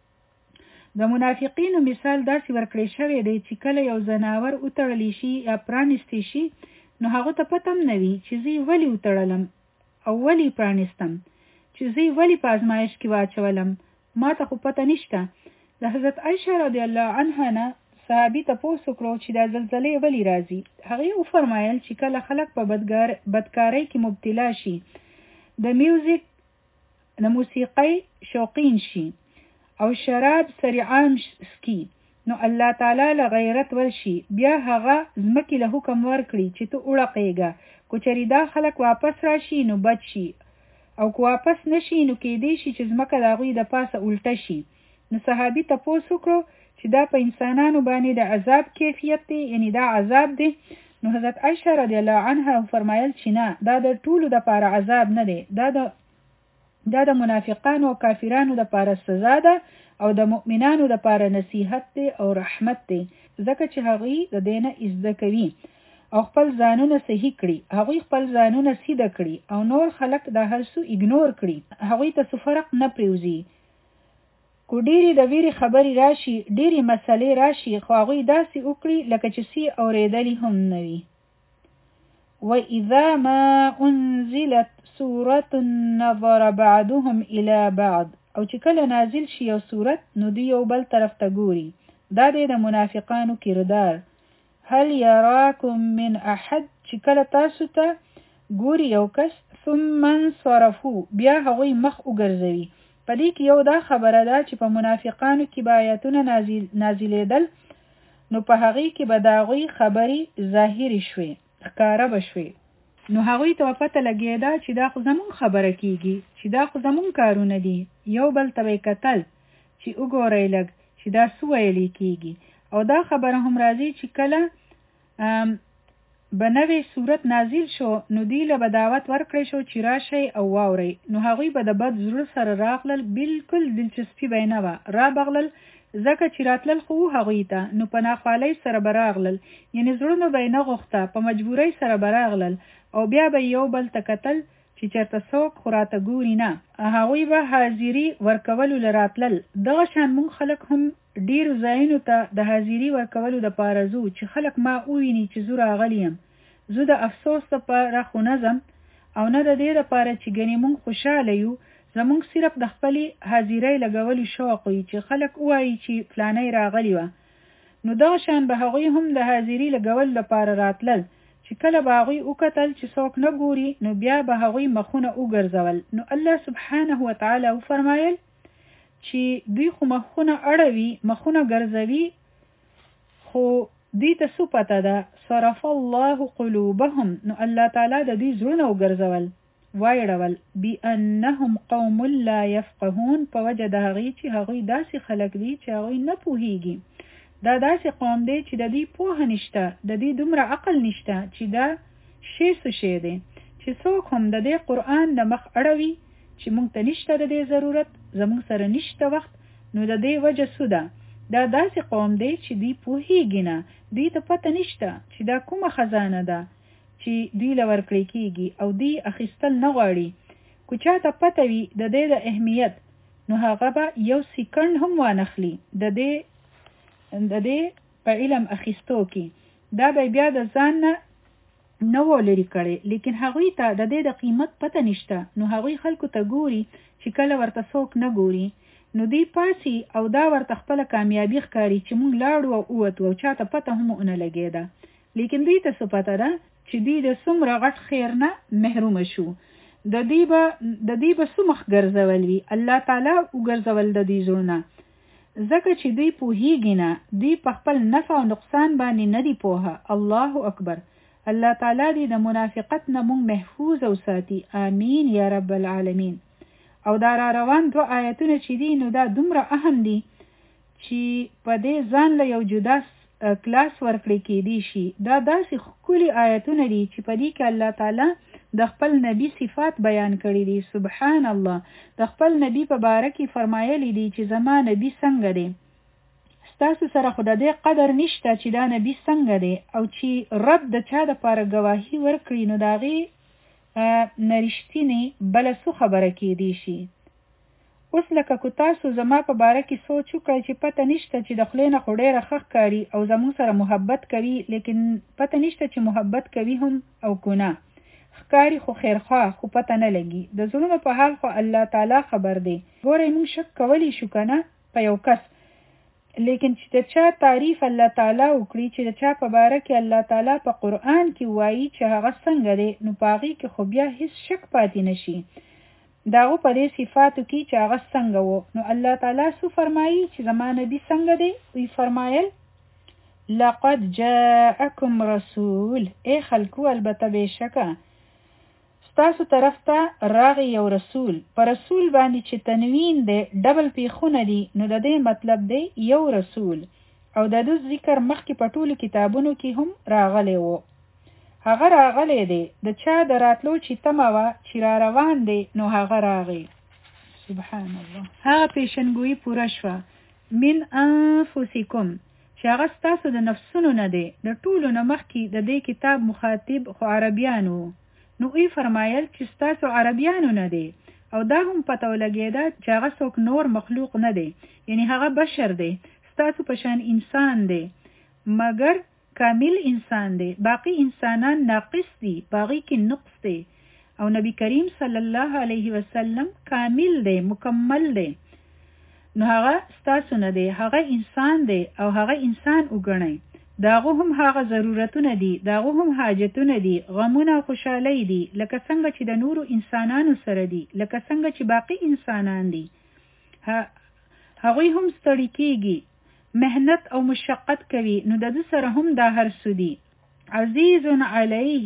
د منافقینو مثال داسې ورکړی شوی دی چې کله یو ځناور وتړلی شي یا پرانستی شي، نو هغه ته پته هم نه وي چې زه ولې وتړلم او ولې پرانستم، چې زه ولې په ازمایش کې واچولم، ما ته خو پته نشته. د حضرت عایشه رضی الله عنها نه صحابي تپوس وکړو چې دا زلزلې ولې راځي. هغې وفرمایل چې کله خلک په بدکارۍ کې مبتلا شي، د میوزیک د موسیقۍ شوقین شي او شراب سریعان سکي، نو الله تعالی له غیرت ورشي، بیا هغه ځمکې له حکم ورکړي چې ته وړقېږه. کو چېرې دا خلک واپس راشي نو بد شي، او که واپس نشي نو کېدی شي چې ځمکه د هغوی د پاسه الټه شي. نو صحابي تپوس وکړو چې دا په انسانانو باندې د عذاب کیفیت دی، یعنی دا عذاب دی. نو حضرت عایشه رضی الله عنها فرمایل چې نه، دا د ټولو د پاره عذاب نه دی، دا د دا د منافقانو او کافرانو د پاره سزا ده او د مؤمنانو د پاره نصیحت دی او رحمت دی، ځکه چې هغوی د دې نه زده کوي او خپل ځانونه صحیح کړي، هغوی خپل ځانونه سیده کړي او نور خلک د هر څه ایګنور کړي، هغوی ته څه فرق نه پریوزي. کو ډیری د ویری خبرې راشي، ډیری مسلې راشي، خو هغوی داسې وکړي لکه چې سی اورېدلې هم نه وي. وَإِذَا مَا أُنزِلَتْ سُورَةٌ نَظَرَ بَعْضُهُمْ إِلَى بَعْضٍ، او چې کله نازل شي یو سورت نو دوی یو بل طرف ته ګوري. دا دی د منافقانو کردار. هل یراکم من احد، چې کله تاسو ته ګوري یو کس، ثم انصرفوا، بیا هغوی مخ وګرځوي. په دې کې یو دا خبره ده چې په منافقانو کې به آیاتونه نازل نازلېدل، نو په هغې کې به د هغوی خبرې ظاهري شوې، ښکاره به شوې، نو هغوی ته به پته لګېده چې دا خو زمونږ خبره کېږي، چې دا خو زمونږ کارونه دي. یو بل ته به یې کتل چې وګورئ لږ چې دا څه ویلې کېږي. او دا خبره هم راځي چې کله به نوې صورت نازل شو نو دوی له به دعوت ورکړی شو چې راشئ او واورئ، نو هغوی به د بد زړه سره راغلل، بالکل دلچسپي به یې نه وه، را بغلل، ځکه چې راتلل خو هغوی ته، نو په ناخوالۍ سره به راغلل، یعنې زړونو به یې نه غوښته، په مجبورۍ سره به راغلل، او بیا به یو بل ته کتل چې چېرته څوک خو راته ګوري نه. هغوی به حاضري ورکولو له راتلل. دغه شان مونږ خلک هم ډیرو ځایونو ته د حاضري ورکولو دپاره ځو چې خلک ما وویني چې زه راغلی یم. زه د افسوس دپاره خو نه ځم او نه د دې دپاره چې ګنې مونږ خوشحاله یو، زمونږ صرف د خپلې حاضرۍ لګولو شوق وي چې خلک ووایي چې فلانی راغلی وه. نو دغه شان به هغوی هم د حاضري لګولو لپاره راتلل، چې کله به هغوی وکتل چې څوک نه ګوري نو بیا به هغوی مخونه وګرځول. نو الله سبحانه وتعالی وفرمایل چې دوی خو مخونه اړوي، مخونه ګرځوي، خو دوی ته څه پته ده؟ صرف الله قلوبهم، نو الله تعالی د دوی زړونه وګرځول، وایړول، بأنهم قوم لا یفقهون، په وجه د هغې چې هغوی داسې خلک دي چې هغوی نه پوهیږي. دا داسې قوم دی چې د دې پوهه نشته، د دې دومره عقل نشته چې دا شی څه شی دی، چې څوک هم د دې قرآن د مخ اړوي چې مونږ ته نشته د دې ضرورت، زمونږ سره نشته وخت، نو د دې وجه څه ده؟ دا داسې قوم دی چې دوی پوهیږي نه، دوی ته پته نشته چې دا کومه خزانه ده چې دوی له ورکړې کېږي او دوی اخیستل نه غواړي. که چا ته پته وي د دې د اهمیت، نو هغه به یو سیکنډ هم وانخلي د دې د دې په علم اخیستو کې، دا به بیا د ځان نه نه و لرې کړی، لیکن هغوی ته د دې د قیمت پته نشته. نو هغوی خلکو ته ګوري چې کله ورته څوک نه ګوري نو دوی پاسي او دا ورته خپله کامیابي ښکاري چې مونږ لاړو او ووتو او چاته پته هم ونه لګېده. لیکن دوی ته څه پته ده چې دوی د څومره غټ خیر نه محروم شو. د دې به د دې به څومخ ګرځول وي الله تعالی وګرځول د دې زړونه، ځکه چې دوی پوهیږي نه، دوی په خپل نفع او نقصان باندې نه دی پوهه. الله اکبر. الله تعالی دې د منافقت نه مونږ محفوظ او ساتي. آمین یا رب العالمین. او دا را روان دو آیتونه چې دي نو دا دومره اهم دي چې په دې ځان له یو جدا کلاس ورکړي کېدی شي. دا داسې ښکلي آیتونه دي چې په دې کې الله تعالی د خپل نبی صفات بیان کړي دي. سبحان الله. د خپل نبی په باره کې فرمایلی دي چې زما نبی څنګه دی. ستاسو سره خو د دې قدر نشته چې دا نبی څنګه دی، او چې رب د چا دپاره ګواهي ورکړي نو د هغې نه رښتینې بله څه خبره کېدی شي. اوس لکه که تاسو زما په باره کې سوچ وکړئ چې پته نشته چې د خولې نه خو ډېره ښه ښکاري او زموږ سره محبت کوي، لیکن پته نشته چې محبت کوي هم او که نه. ښکاري خو خیرخواه خو پته نه لګي. د زړونو په حال خو الله تعالی خبر دی. ګورئ موږ شک کولی شو که نه په یو کس، لیکن چې د چا تعریف الله تعالی وکړي، چې د چا په باره کې الله تعالی په قرآن کې وایي چې هغه څنګه دی، نو په هغې کې خو بیا هیڅ شک پاتې نشي د هغو په دې صفاتو کې چې هغه څنګه و. نو الله تعالی څه فرمایي چې زما نبي څنګه دی؟ وی فرمایل لقد جاءکم رسول، ای خلکو البته بېشکه ستاسو طرف ته راغی یو رسول. په رسول باندې چې تنوین دی ډبل پیخونه دي نو د دې مطلب دی یو رسول. او د دې ذکر مخکې په ټولو کتابونو کې هم راغلی و. هغه راغلی دی د چا د راتلو چې تمه وه چې را روان دی نو هغه راغی. سبحان الله. هغه پیشنګویي پوره شوه. من انفسکم چې هغه ستاسو د نفسونو نه دی. د ټولو نه مخکې د دې کتاب مخاطب خو عربیان وو، نو ای فرمایل چې ستاسو عربیانو نه دی، او دا هم پته ولګېده چې هغه څوک نور مخلوق نه دی، یعنی هغه بشر دی، ستاسو په شان انسان دی، مګر کامل انسان دی. باقی انسانان ناقص دي، باقی کې نقص دی، او نبی کریم صلی الله علیه وسلم کامل دی، مکمل دی. نو هغه ستاسو نه دی، هغه انسان دی او هغه انسان وګڼئ. داغو هم هغه ضرورتونه دي، داغو هم حاجتونه دي، غمونه او خوشحالۍ دي، لکه څنګه چې د نورو انسانانو سره دي، لکه څنګه چې باقی انسانان دي. هغوی هم ستړي کېږي، محنت او مشقت کوي، نو د ده سره هم دا هر څه دي. عزیز علیه،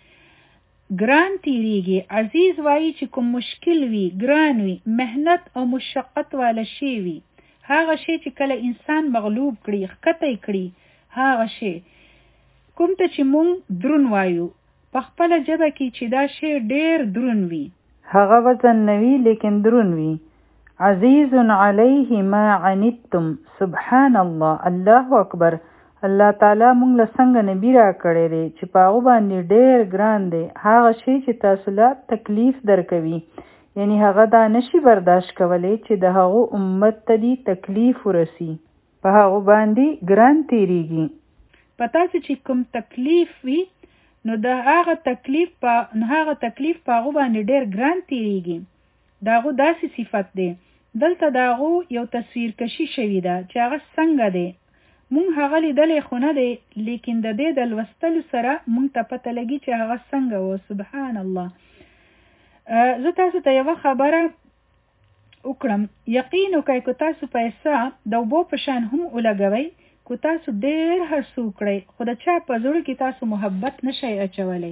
ګران تیریږي. عزیز وایي چې کوم مشکل وي، ګران وي، محنت او مشقت والا شی وي، هغه شی چې کله انسان مغلوب کړي، ښکته کړي، هغه شی کوم ته چې مونږ درون وایو په خپله ژبه کې چې دا شی ډېر درون وي، هغه وزن نه وي لیکن درون وي. عزیز علیه ما عنتم. سبحان الله. الله اکبر. الله تعالی مونږ له څنګه نبي را کړی دی چې په هغو باندې ډېر ګران دی هغه شی چې تاسو له تکلیف درکوي، یعنی هغه دا نشي برداشت کولی چې د هغو امت ته دي تکلیف ورسي، په هغو باندې ګران تیریږي. په تاسو چې کوم تکلیف وي نو د هغه تکلیف په هغه تکلیف په هغو باندې ډېر ګران تیریږي. د هغو داسې صفت دی. دلته د هغو یو تصویر کشي شوې ده چې هغه څنګه دی. مونږ هغه لیدلی خو نه دی، لیکن د دې د لوستلو سره مونږ ته پته لګي چې هغه څنګه و. سبحان الله. زه تاسو ته یوه خبره وکړم. یقین وکړئ که تاسو پیسه د اوبو په شان هم ولګوئ، که تاسو ډېر هر څه وکړئ، خو د چا په زړه کې تاسو محبت نشئ اچولی.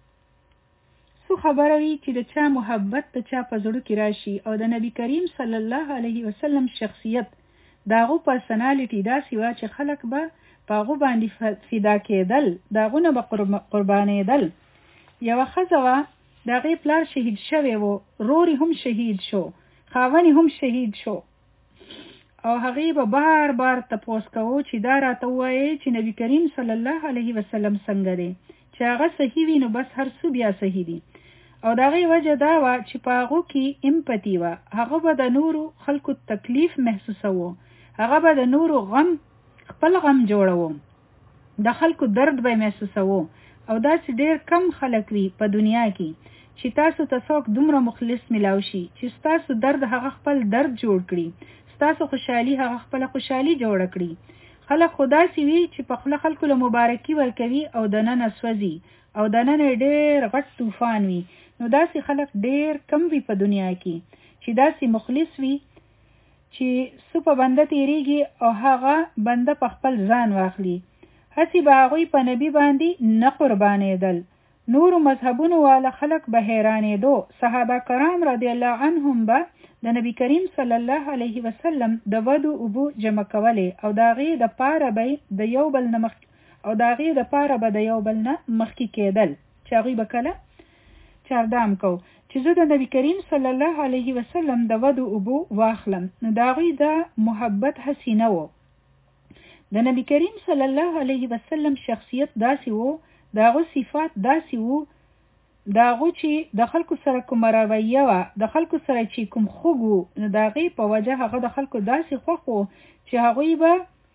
څو خبره وي چې د چا محبت د چا په زړه کې راشي، او د نبی کریم صلی الله علیه وسلم شخصیت د هغو پرسنالیټي داسې وه چې خلک به په هغو باندې فدا کېدل، د هغو نه به قربانېدل. یوه ښځه وه، د هغې پلار شهید شوی و، رور هم شهید شو، خاوند هم شهید شو، او هغې به بار بار تپوس کوو چې دا راته ووایي چې نبی کریم صلی الله علیه وسلم څنګه دی، چې هغه صحیح وي نو بس هر څه بیا صحیح دي. او د هغې وجه دا وه چې په هغو کې امپتي وه، هغه به د نورو خلکو تکلیف محسوسوو، هغه به د نورو غم خپل غم جوړوو، د خلکو درد به محسوسوو. او داسې ډېر کم خلک وي په دنیا کې چې تاسو ته څوک دومره مخلص ملاو شي چې ستاسو درد هغه خپل درد جوړ کړي، ستاسو خوشحالي هغه خپله خوشحالي جوړه کړي. خلک خدا سی وی چې په خپل خلکو له مبارکي ورکوي او د نن اسوځي او د نن ډېر غټ طوفان وي. نو داسې خلک ډېر کم وي په دنیا کې چې داسې مخلص وي چې څه په بنده تیریږي او هغه بنده په خپل ځان واخلي. هسې به هغوی په نبي باندې نه قربانېدل. نورو مذهبونو والا خلک به حیرانېدو. صحابه کرام رضی الله عنهم به د نبی کریم صلی الله علیه وسلم د ودو اوبو جمع کولې او د هغې د پاره به د یو بل نه مخ او د هغې د پاره به د یو بل نه مخکې کېدل چې هغوی به کله چاردام کو چې زه د نبی کریم صلی الله علیه وسلم د ودو اوبو واخلم. نو د هغوی د محبت هسې نه و. د نبی کریم صلی الله علیه وسلم شخصیت داسې و، د هغو صفات داسې وو، د هغو چې د خلکو سره کومه رویه وه، د خلکو سره چې کوم خوږ وو، نو د هغې په وجه هغه د خلکو داسې خوښ وو چې هغوی به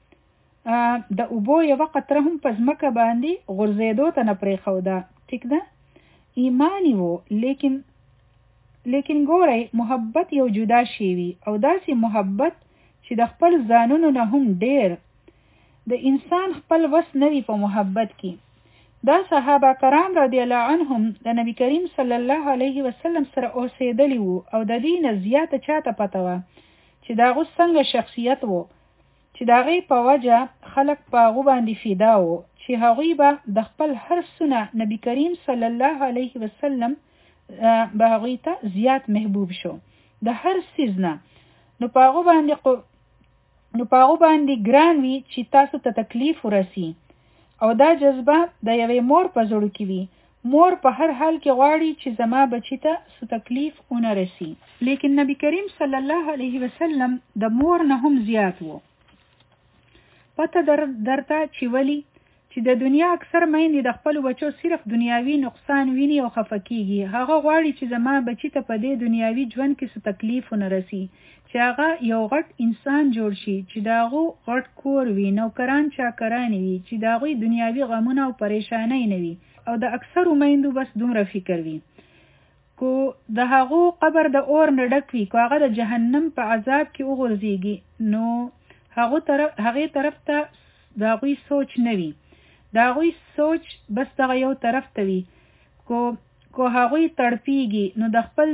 د اوبو یوه قطره هم په ځمکه باندې غورځېدو ته نه پرېښوده. ټیک ده؟ ایمان وو، لیکن لیکن ګورئ محبت یو جدا شی وي او داسې محبت چې د خپل ځانونو نه هم ډېر د انسان خپل وس نه وي په محبت کې. دا صحابه کرام رضی الله عنهم د نبی کریم صلی الله علیه وسلم سره اوسېدلی وو او د دې نه زیاته چاته پته وه چې د هغو څنګه شخصیت وو چې د هغې په وجه خلک په هغو باندې فدا وو چې هغوی به د خپل هر څونه نبی کریم صلی الله علیه وسلم به هغوی ته زیات محبوب شو د هر څیز نه. نو په هغو باندې نو په هغو باندې ګران وي چې تاسو ته تکلیف ورسي او دا جذبه د یوې مور په زړه کې وي. مور په هر حال کې غواړي چې زما بچی ته څه تکلیف ونه رسي، لیکن نبی کریم صلی الله علیه وسلم د مور نه هم زیات وو. پته در درته چې ولی چې د دنیا اکثر میندې د خپلو بچو صرف دنیاوي نقصان ویني او خفه کیږي. هغه غواړي چې زما بچی ته په دې دنیاوي ژوند کې څه تکلیف ونه رسي، چې هغه یو غټ انسان جوړ شي، چې د هغو غټ کور وي، نوکران چاکران وي، چې د هغوی دنیاوي غمونه او پریشانۍ نه وي. او د اکثرو میندو بس دومره فکر وي کو د هغو قبر د اور نه ډک وي، کو هغه د جهنم په عذاب کې وغورځېږي، نو هغو طرف هغې طرف ته د هغوی سوچ نه وي. د هغوی سوچ بس دغه یو طرف ته وي. کو کو هغوی تړپیږي نو د خپل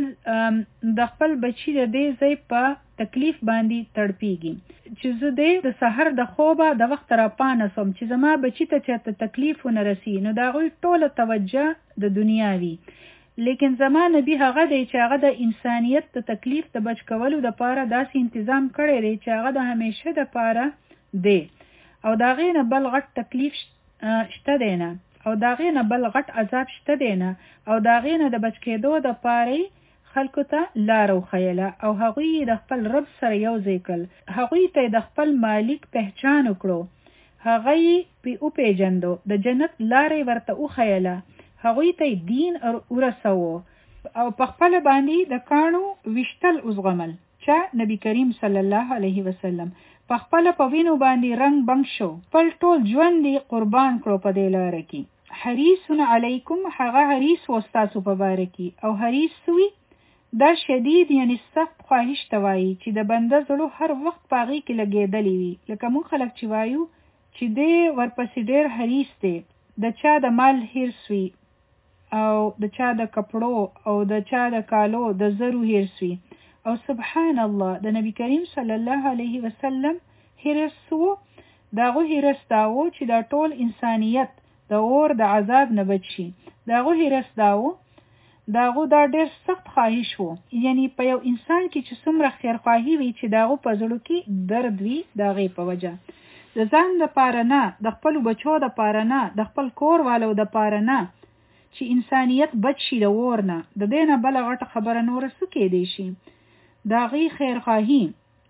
د خپل بچی د دې ځای په تکلیف باندې تړپیږي چې زه دې د سحر د خوبه د وخت را پانه سم چې زما بچی ته چاته تکلیف ونه رسي. نو د هغوی ټوله توجه د دنیا وي. لیکن زما نبی هغه دی چې هغه د انسانیت د تکلیف د بچ کولو دپاره داسې انتظام کړی دی چې هغه د همیشه دپاره دی او د هغې نه بل غټ تکلیف شته دی نه او د هغې نه بل غټ عذاب شته دی نه او د هغې نه د بچ کېدو دپاره خلکو ته لاره وښیله او هغوی د خپل رب سره یو ځای کړل. هغوی ته د خپل مالک پهچان وکړو، هغه یې پې وپېژندو، د جنت لاره ورته وښیله، هغوی ته دین ورسوو او په خپله باندې د کاڼو ویشتل وزغمل. چا؟ نبی کریم صلی الله علیه وسلم په خپله په وینو باندې رنګ بنګ شو، خپل ټول ژوند یې قربان کړو په دې لاره کې. حریصون علیکم، هغه حریص و ستاسو په باره کې. او حریص سوی دا شدید یعنی سخت خواهش ته وایي چې د بنده زړه هر وخت په هغې کې لګېدلی وي. لکه موږ خلک چې وایو چې دی ورپسې ډېر حریص دی، د چا د مال حرص وي او د چا د کپړو او د چا د کالو د زرو حرص وي. او سبحان الله د نبی کریم صلی الله علیه وسلم حرص وو، د هغو حرص دا و چې دا ټول انسانیت د اور د عذاب نه بچ شي. د هغو حرص دا و، د هغو دا ډېر سخت خواهش و، یعنی په یو انسان کې چې څومره خیرخواهي وي چې د هغو په زړه کې درد وي د هغې په وجه، د ځان دپاره نه، د خپلو بچو دپاره نه، د خپل کور والو دپاره نه، چې انسانیت بچ شي د اور نه. د دې نه بله غټه خبره نوره څه کېدی شي؟ د هغې خیرخواهي،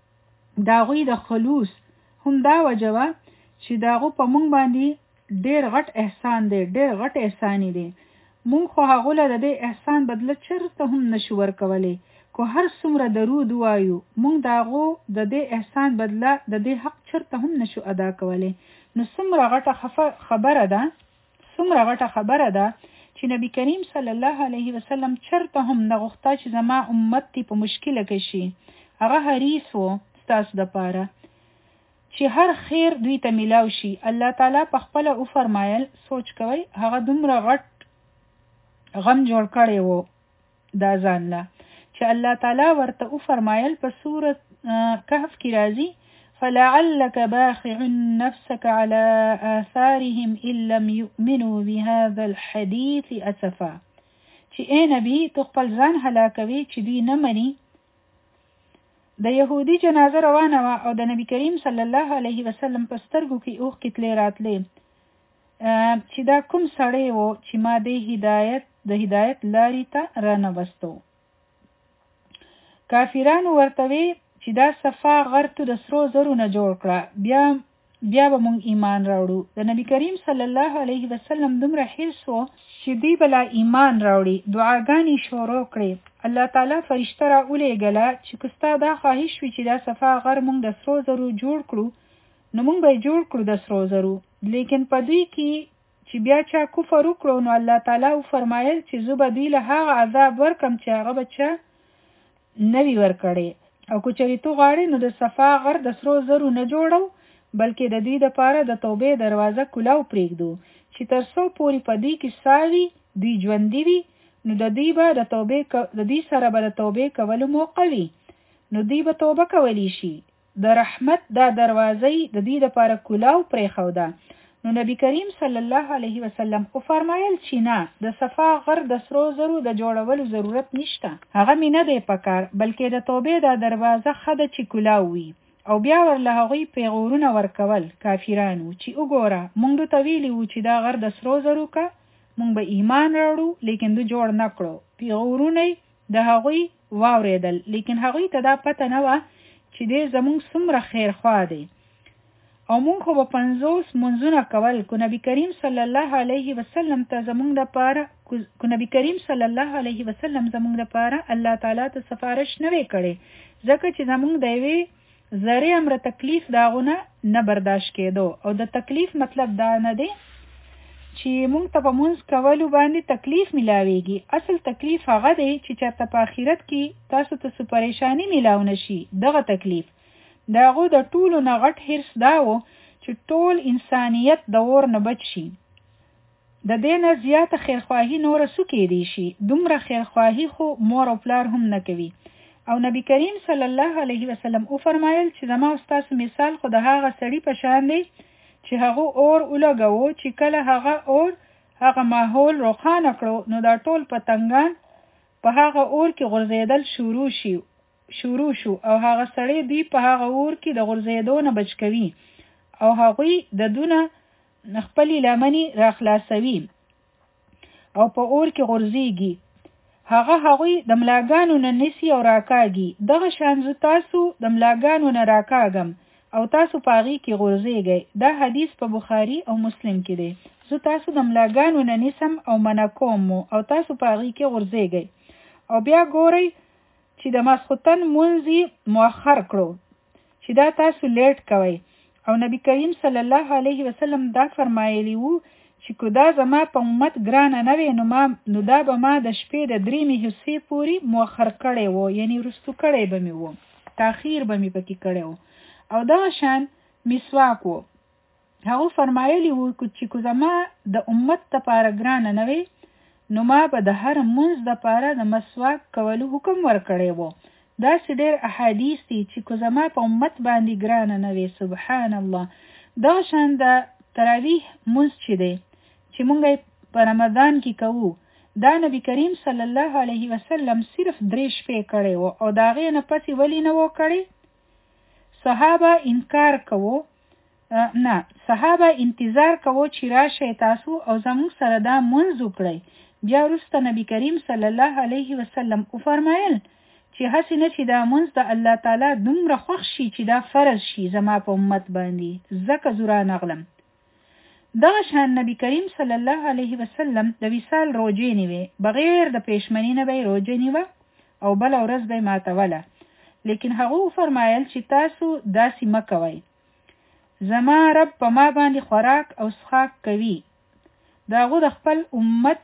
د هغوی د خلوص هم دا وجه وه چې د هغو په موږ باندې ډېر غټ احسان دی، ډېر غټ احساني دی. موږ خو هغو له د دې احسان بدله چېرته هم نشو ورکولی. کو هر څومره درود ووایو، موږ د هغو د دې احسان بدله د دې حق چېرته هم نشو ادا کولی. نو څومره غټه خبره ده څومره غټه خبره ده چې نبی کریم صلی الله علیه وسلم چېرته هم نه غوښته چې زما امت دې په مشکله کې شي. هغه حریص و ستاسو دپاره چې هر خیر دوی ته ملاو شي. الله تعالی په خپل او فرمایل سوچ کوي هغه دومره غټ غم جوړ کړی وو دا ځان لا چې الله تعالی ورته او فرمایل په سورة کهف کې راځي فلعلك باخع نفسك على آثارهم إن لم يؤمنوا بهذا الحديث أسفا چې اے نبی تو خپل ځان هلاکوي چې دوی نه مني. د يهودي جنازه روانه وه او د نبی کریم صلی الله علیه وسلم په سترګو کې اوښکې تلې راتلې چې دا کوم سړی و چې ما د هدایت د هدایت لارې ته رانوستو. کافرانو ورته وی چې دا صفا غر تو د سرو زرو نه جوړ کړه بیا بیا به مونږ ایمان راوړو. د نبی کریم صلی الله علیه وسلم دومره حرص و چې دوی بلا ایمان راوړي. دعاګانې شروع کړې. الله تعالی فرشته را ولېږله چې که ستا دا خواهش وي چې دا صفا غر مونږ د سرو زرو جوړ کړو نو مونږ به یې جوړ کړو د سرو زرو. لیکن په دوی کې چې بیا چا کفر وکړو نو الله تعالی فرمایل چې زه به دوی له هغه عذاب ورکم چې هغه به چا نه وي ورکړی. او که چېرې تو غواړې نو د صفا غر د سرو زرو نه جوړو بلکې د دوی دپاره د توبې دروازه کلاو پرېږدو چې تر څو پورې په دوی کې ساه وي دوی ژوندي وي نو د دوی به د توبې د دوی سره به د توبې کولو موقع وي نو دوی به توبه کولی شي. د رحمت دا دروازې د دوی دپاره کلاو پرېښوده. نو نبی کریم صلی الله علیه وسلم خو فرمایل چې نه د صفا غر د سرو زرو د جوړولو ضرورت نشته هغه مې نه دی پکار بلکې د توبې دا دروازه ښه ده چې کلاو وي. او بیا ورله هغوی پیغورونه ورکول کافرانو چې وګوره مونږ ته ویلي وو چې دا غر د سرو زرو که مونږ به ایمان راوړو لیکن دوی جوړ نه کړو. پیغورونه د هغوی واورېدل لیکن هغوی ته دا پته نه وه چې دی زمونږ څومره خیرخوا دی. او مونږ خو به پنځوس منځونه کول کو نبی کریم صلی الله علیه وسلم ته زمونږ دپاره کو نبی کریم صلی الله علیه وسلم زمونږ دپاره الله تعالی ته سفارش نه وی کړی ځکه چې زمونږ د یوې ذره امر تکلیف داغونه نه برداشت کېدو. او د تکلیف مطلب دا نه دی چې مونږ ته په مونځ کولو باندې تکلیف ملاویږي. اصل تکلیف هغه دی چې چېرته په آخرت کې تاسو ته څه پریشاني ملاو نشي. دغه تکلیف د هغو د ټولو نه غټ حرص دا و چې ټول انسانیت د اور نه بچ شي. د دې نه زیاته خیرخواهي نوره څه کیدی شي. دومره خیرخواهي خو مور او پلار هم نه کوي. او نبی کریم صلی الله علیه وسلم او فرمایل چې زما استاسو مثال خو د هغه سړي په شان دی چې هغه اور ولګوو چې کله هغه اور هغه ماحول روښانه کړو نو دا ټول پتنګان په هغه اور کې غورځېدل شروع شي شروع شو او هغه سړی دوی په هغه اور کې د غورځېدو نه بچ کوي او هغوی د دونه خپلې لمنې راخلاصوي او په اور کې غورځېږي. هغه هغوی د ملاګانو نه نیسي او راکاږي. دغه شان زه تاسو د ملاګانو نه راکاږم او تاسو په هغې کې غورځېږئ. دا حدیث په بخاري او مسلم کې دی. زه تاسو د ملاګانو نه نیسم او منع کوم او تاسو په هغې کې غورځېږئ. او بیا ګورئ چې د ماسخوتن مونځ مؤخر کړو چې دا تاسو لیټ کوئ. او نبی کریم صلی الله علیه وسلم دا فرمایلی وو چې که دا زما په امت ګرانه نه وي نو ما نو دا به ما د شپې د درېمې حصې پورې مؤخر کړی وو یعنی وروستو کړی به مې وو تاخیر به مې پکې کړی وو. او دغه شان مسواک وو. هغه فرمایلی وو چې که زما د امت دپاره ګرانه نه وي نو ما به د هر منځ دپاره د مسواک کولو حکم ورکړی وو. داسې ډېر احادیث دي چې که زما په امت باندې ګرانه نه وي. سبحان الله. دغه شان د تراویح منځ چې دی چې مونږ په رمضان کې کوو دا نبی کریم صلی الله علیه وسلم صرف درې شپې کړی وو او د هغې نه پسې ولې نه وو کړی. صحابه انکار کوو نه صحابه انتظار کوو چې راشئ تاسو او زموږ سره دا منځ وکړئ. بیا وروسته نبی کریم صلی الله علیه وسلم وفرمایل چې هسې نه چې دا منځ د الله تعالی دومره خوښ شي چې دا فرض شي زما په امت باندې ځکه زه رانغلم. دغه شان نبی کریم صلی الله علیه وسلم د وصال روجې نیوې بغیر د پېشمني نه به یې روجه نیوه او بله ورځ به یې ماتوله. لیکن هغه فرمایل چې تاسو داسې مه کوئ. زما رب په ما باندې خوراک او څښاک کوي. د هغو د خپل امت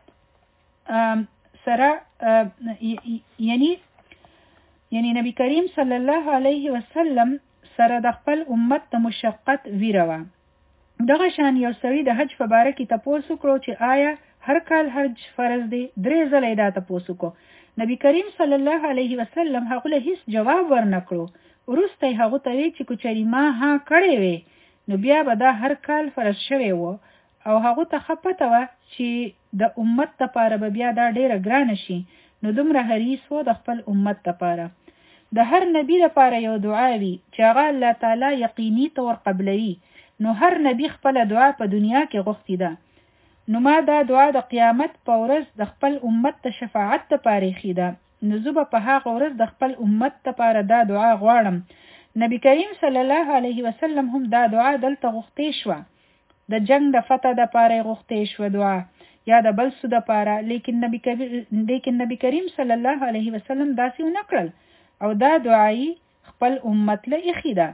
سره یعنی یعنی نبی کریم صلی الله علیه وسلم سره د خپل امت د مشقت ویره وه. دغه شان یو سړي د حج په باره کې تپوس وکړو چې آیا هر کال حج فرض دی؟ درې ځله یې دا تپوس وکړو. نبی کریم صلی الله علیه وسلم هغه له هیڅ جواب ورنکړو. وروسته یې هغه ته وی چې کوچري ما ها کړی وی نو بیا به دا هر کال فرض شوی و او هغه ته ښه پته وه چې د امت دپاره به بیا دا ډیره ګرانه شي، نو دومره حریص و د خپل امت دپاره. د هر نبی دپاره یو دعا وي چې هغه الله تعالی یقیني طور قبلوي، نو هر نبی خپل دعا په دنیا کې غوښتې ده. نو ما دا دعا د قیامت په ورځ د خپل امت د شفاعت دپاره ایښې ده، نو زه به په هغه ورځ د خپل امت دپاره دا دعا غواړم. نبی کریم صلی الله علیه وسلم هم دا دعا دلته غوښتې شوه. د جنگ د فتح دپاره یې غوښتې شوه دعا یا د بل څه دپاره، لیکن نبی لیکن نبی کریم صلی الله علیه وسلم داسې ونه کړل او دا دعایي خپل امت له ایښې ده.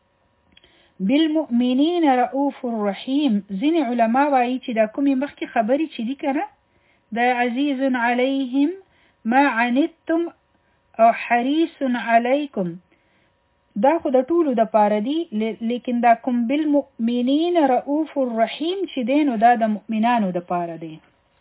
بالمؤمنین رؤوف الرحیم. ځینې علما وایي چې دا کومې مخکې خبرې چې دي که نه، د عزیز علیهم ما عنتم او حریص علیکم، دا خو د ټولو د پاره دی، لیکن دا کوم بالمؤمنین رؤوف الرحیم چې دی نو دا د مؤمنانو د پاره دی.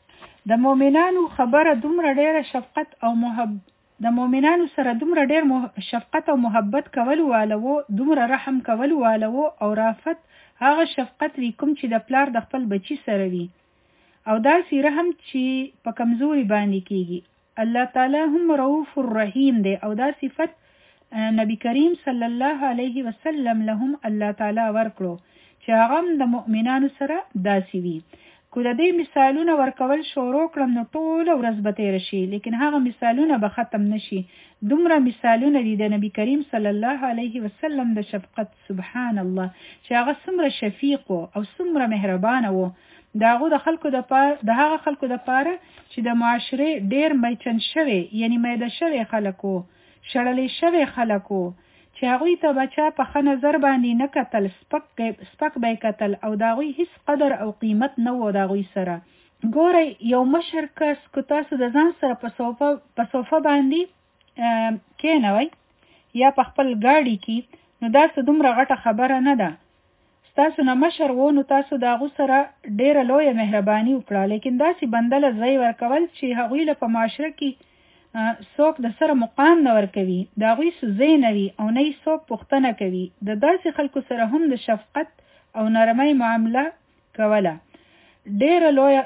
د مؤمنانو خبره دومره ډیره شفقت او محبت د مؤمنانو سره دومره ډیر شفقت او محبت کول والو، دومره رحم کول والو او رافت هغه شفقت وی کوم چې د پلار د خپل بچی سره وي، او داسې رحم چې په کمزوري باندې کیږي. الله تعالی هم رؤوف الرحیم دی او دا صفت نبی کریم صلی الله علیه وسلم لهم الله تعالی ورکړو چې هغه د مؤمنانو سره داسې وي. کو د دې مثالونه ورکول شروع کړم نو ټوله ورځ به تېره شي، لیکن هغه مثالونه به ختم نشي. دومره مثالونه دي د نبی کریم صلی الله علیه وسلم د شفقت، سبحان الله، چې هغه څومره شفیق او څومره مهربانه و. د هغه د خلکو د پاره د هغه خلکو د پاره چې د معاشره ډیر میچن شوی، یعنی میده شوی خلکو، شړلې شوی خلکو، چې هغوی ته بچا په ښه نظر باندې نه کتل، سپک سپک به یې کتل او د هغوی هیڅ قدر او قیمت نه و د هغوی سره. ګورئ یو مشر کس که تاسو د ځان سره په صوفه په صوفه باندې کېنوئ یا په خپل ګاډي کې، نو داسې دومره غټه خبره نه ده. ستاسو نه مشر و نو تاسو د هغو سره ډیره لویه مهرباني وکړه، لیکن داسې بنده له ځای ورکول چې هغوی له په معاشره کې څوک د سره مقام نه ورکوي، د هغوی سوزی نه وي او نه یې څوک پوښتنه کوي. د داسې خلکو سره هم د شفقت او نرمۍ معامله کوله ډیره لویه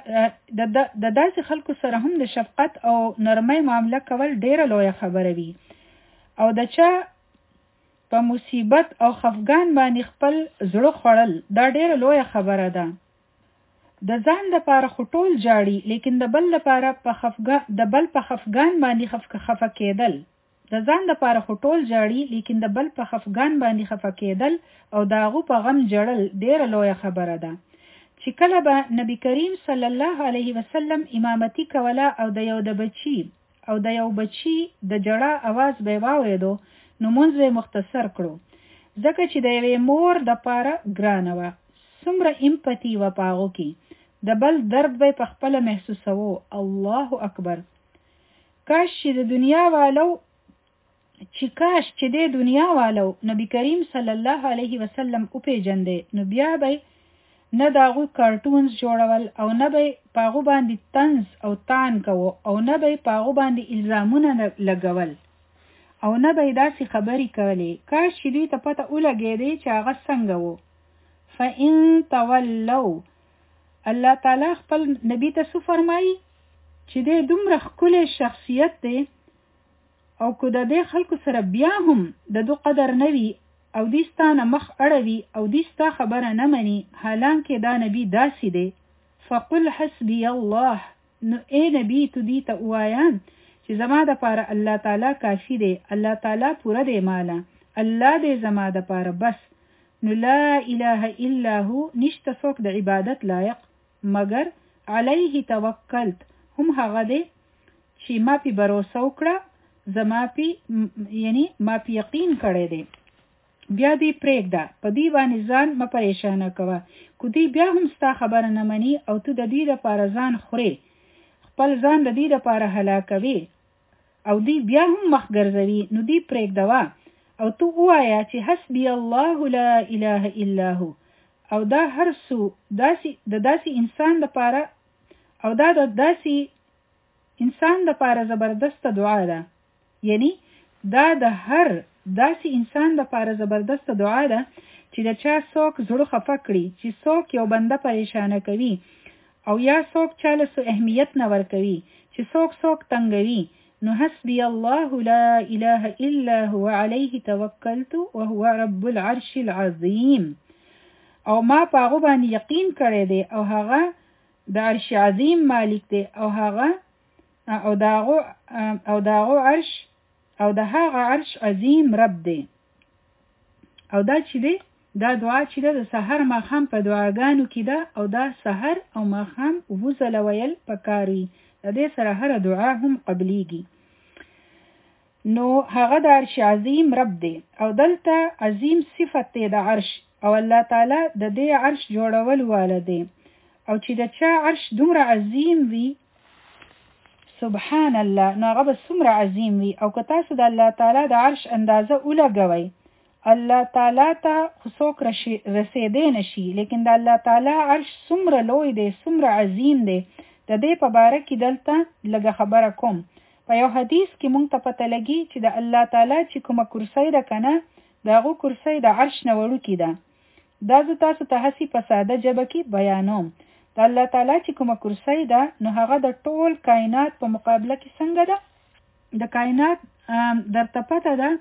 د داسې خلکو سره هم د شفقت او نرمۍ معامله کول ډیره لویه خبره وي. او د چا په مصیبت او خفګان باندې خپل زړه خوړل دا ډیره لویه خبره ده. د ځان د پاره خو ټول جاړي، لیکن د بل لپاره په خفګان د بل په خفګان باندې خف خفه کېدل. د ځان د پاره خو ټول جاړي، لیکن د بل په خفګان باندې خفه کېدل او د هغو په غم جړل ډیره لویه خبره ده. چې کله به نبی کریم صلی الله علیه وسلم امامتي کوله او د یو د بچی او د یو بچی د جړه اواز به واورېدو، نو مونځ یې مختصر کړو، ځکه چې د یوې مور د پاره ګرانه وه. څومره امپتی وه په هغو کې، د بل درد به په خپله محسوسوو. الله اکبر. کاش چې د دنیا والو چې کاش چې د دنیا والو نبی کریم صلی الله علیه وسلم وپېژندی، نو بیا به نه د هغوی کارټونز جوړول او نه به په هغو باندې طنز او طعن کوو او نه به په هغو باندې الزامونه لګول او نه به یې داسې خبرې کولې. کاش چې دوی ته پته ولګېدی چې هغه څنګه و. فإن تولوا، الله تعالی خپل نبی ته څه فرمایي چې د دومره ښکلی شخصیت دی او که د دې خلکو سره بیا هم د دو قدر نه وي او دوی ستا نه مخ اړوي او دوی ستا خبره نه مني، حالانکې دا نبی داسې دی. فقل حسبي الله، نو ای نبی تو دوی ته ووایه چې زما دپاره الله تعالی کافي دی، الله تعالی پوره دی ماله، الله دی زما دپاره بس. نو لا اله الا هو، نشته څوک د عبادت لایق مگر علیه توکلت، هم هغه دی چې ما پی باور وکړه، زما پی یعنی ما پی یقین کړی دی. بیا دی پرېږده، په دې باندې ځان مه پریشانه کوه. که دوی بیا هم ستا خبره نه مني او ته د دوی لپاره ځان خورې، خپل ځان د دوی لپاره هلاکوي او دوی بیا هم مخ ګرځوي، نو دوی پرېږدوه او تو وایا چې حسبي الله لا اله الا هو. او دا هر څو داسي د داسي انسان لپاره او دا د داسي انسان لپاره زبردست دعا ده. یعنی دا د هر داسي انسان لپاره زبردست دعا ده چې د چا څوک زړه خفه کړي، چې څوک یو بنده پریشانه کوي او یا څوک چاله سو اهمیت نه ورکوي، چې څوک څوک تنګوي، نو حسبي الله لا اله الا هو عليه توکلت وهو رب العرش العظیم. او ما په هغه باندې یقین کړی دی او هغه د عرش عظیم مالک دی او هغه او داغو او داغو عرش او د هغه عرش عظیم رب دی. او دا چې دی دا دعا چې ده د سحر ماښام په دعاګانو کې ده او دا سحر او ماښام وزله ویل پکار وي. د دې سره هره دعا هم قبلیږي. نو هغه د عرش عظیم رب دی او دلته عظیم صفت دی د عرش او الله تعالی د دې عرش جوړول واله دی. او چې د چا عرش دومره عظیم وي سبحان الله نو هغه به څومره عظیم وي. او که تاسو د الله تعالی د عرش اندازه ولګوئ الله تعالی ته خو څوک رسیدی نشي، لیکن د الله تعالی عرش څومره لوی دی څومره عظیم دی. د دې په باره کې دلته لږه خبره کوم. په یو حدیث کې مونږ ته پته لګي چې د الله تعالی چې کومه کرسۍ ده که نه د هغو کرسۍ د عرش نه وړوکې ده. دا زه تاسو ته هسې په ساده ژبه کې بیانوم. د الله تعالی چې کومه کرسۍ ده نو هغه د ټول کائنات په مقابله کې څنګه ده. د کائنات درته پته ده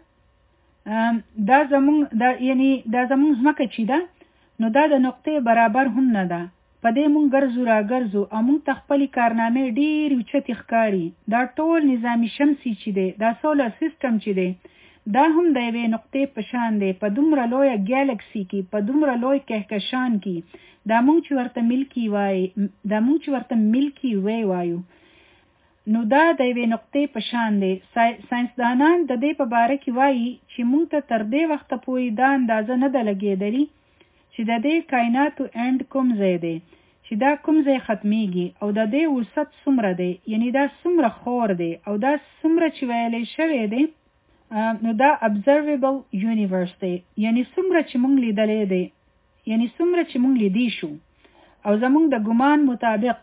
دا زمون دا یعنی دا زمون ځمکه چې ده نو دا د نقطې برابر هم نه ده. په دې مونږ ګرځو را ګرځو او مونږ ته خپلې کارنامې ډېرې اوچتې ښکاري. دا ټول نظام شمسي چې دی دا سولر سیسټم چې دی دا هم د یوې نقطې په شان دی په دومره لویه ګیلکسي کې په دومره لوی کهکشان کې. دا مونږ چې ورته ملکی وایي دا مونږ چې ورته ملکی وی وایو نو دا د یوې نقطې په شان دی. ساینسدانان د دې په باره کې وایي چې مونږ ته تر دې وخته پورې دا اندازه نه ده لګېدلې چې د دې کائناتو اند کوم ځای دی، چې دا کوم ځای ختمیږي او د دې وسط څومره دی، یعنی دا څومره خور دی او دا څومره چې ویلی شوی دی نو دا observable universe دی، یعنی څومره چې مونږ لیدلی دی، یعنی څومره چې مونږ لیدی شو. او زمونږ د ګمان مطابق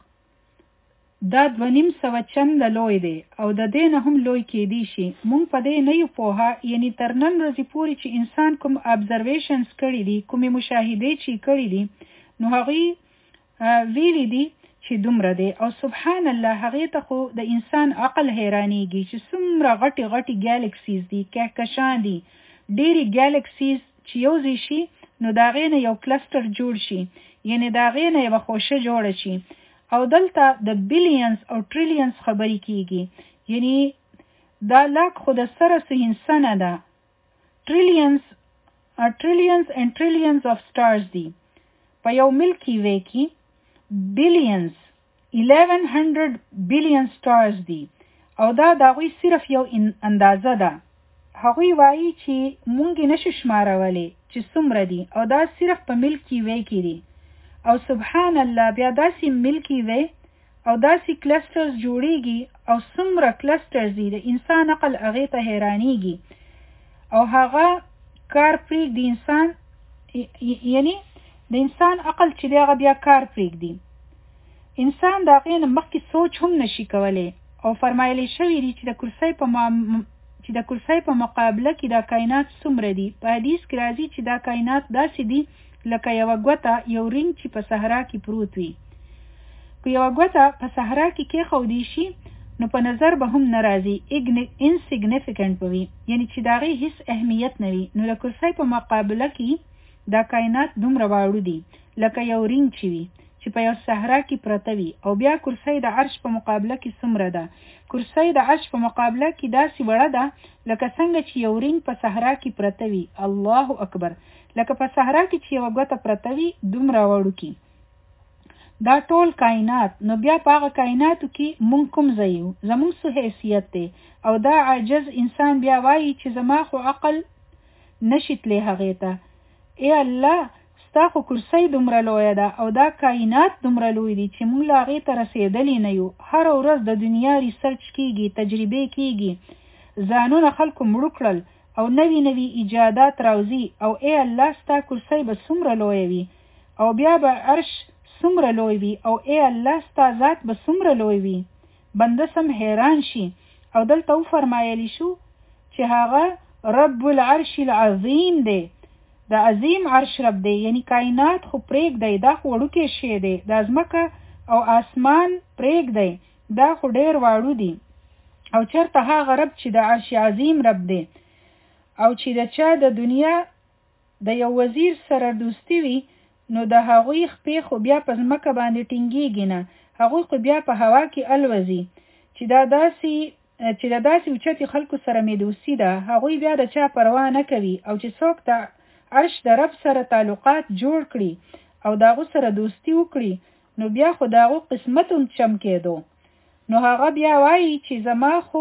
دا دوه نیم سوه چنده لوی دی او د دې نه هم لوی کېدی شي. مونږ په دې نه یو پوهه، یعنی تر نن ورځې پورې چې انسان کوم ابزرویشنز کړي دي کومې مشاهدې چې کړي دي نو هغوی ویلي دي چې دومره دی. او سبحان الله هغې ته خو د انسان عقل حیرانېږي چې څومره غټې غټې ګیلکسیز دي کهکشان دي ډېرې ګیلکسیز چې یو ځای شي نو د هغې نه یو کلسټر جوړ شي، یعنی د هغې نه یوه خوشه جوړه شي. او دلته د بلیونز او ټریلیونز خبرې کیږي، یعنی دا لاک خو د سره څه هندسه نه ده. ټریلیونز ټریلیونز اینڈ ټریلیونز آف سټارز دي. په یو ملکی وی کې بلیونز eleven hundred billion سټارز دي او دا د هغوی صرف یو اندازه ده. هغوی وایي چې مونږ یې نشو شمارولی چې څومره دي او دا صرف په ملکی وی کې دي. او سبحان الله بیا داسې ملکی وی او داسې کلسټرز جوړیږي او څومره کلسټرز دي د انسان عقل هغې ته حیرانیږي او هغه کار پرېږدي انسان، یعنی د انسان عقل چې دی هغه بیا کار پرېږدي. انسان د هغې نه مخکې سوچ هم نشي کولی. او فرمایلی شوي دي چې د کرسۍ په چې د کرسۍ په مقابله کې دا کائنات څومره دي. په حدیث کې راځي چې دا کائنات داسې دي لکه یوه ګوته یو رنګ چې په صحرا کې پروت وي. که یوه ګوته په صحرا کې کېښودی شي نو په نظر به هم نه راځي، انسیګنیفیکنټ به وي، یعنی چې د هغې هېڅ اهمیت نه وي. نو د کرسۍ په مقابله کې دا کائنات دومره واړه دي لکه یو رنګ چې وي چې په یو صحرا کې پرته وي. او بیا کرسۍ د عرش په مقابله کې څومره ده؟ کرسۍ د عرش په مقابله کې داسې وړه ده لکه څنګه چې یو رنګ په صحرا کې پرته وي. الله اکبر، لکه په صحرا کې چې یوه ګوته پرته وي دومره وړوکي دا ټول کائنات. نو بیا په هغه کائناتو کې مونږ کوم ځای یو؟ زمونږ څه حیثیت دی؟ او دا عاجز انسان بیا وایي چې زما خو عقل نشي تلی هغې ته. ای الله ستا خو کرسۍ دومره لویه ده او دا کائنات دومره لوی دي چې مونږ له هغې ته رسېدلی نه یو. هره ورځ د دنیا ریسرچ کیږي، تجربې کیږي، ځانونه خلکو مړه کړل او نوی نوی ایجادات راوزی او ای الله ستا کرسی به څومره لوی وي او بیا به عرش څومره لوی وي او ای الله ستا ذات به څومره لوی وي. بنده سم حیران شي او دلته وفرمایلی شو چې هغه رب العرش العظیم دی، د عظیم عرش رب دی، یعنی کائنات خو پریک دی، دا خو وړوکی شی دی، د ځمکه او آسمان پریک دی، دا خو ډیر واړو دی. او چرته هغه رب چې د عرش عظیم رب دی او چې د چا د دنیا د یو وزیر سره دوستی وي نو د هغوی خپې خو بیا په ځمکه باندې ټینګیږي نه، هغوی خو بیا په هوا کې الوزي. چې دا داسې چې د داسې اوچتي خلکو سره مې دوستي ده، هغوی بیا د چا پروا نه کوي. او چې څوک د عرش د رب سره تعلقات جوړ کړي او د هغو سره دوستي وکړي نو بیا خو د هغو قسمت هم چمکېدو. نو هغه بیا وایي چې زما خو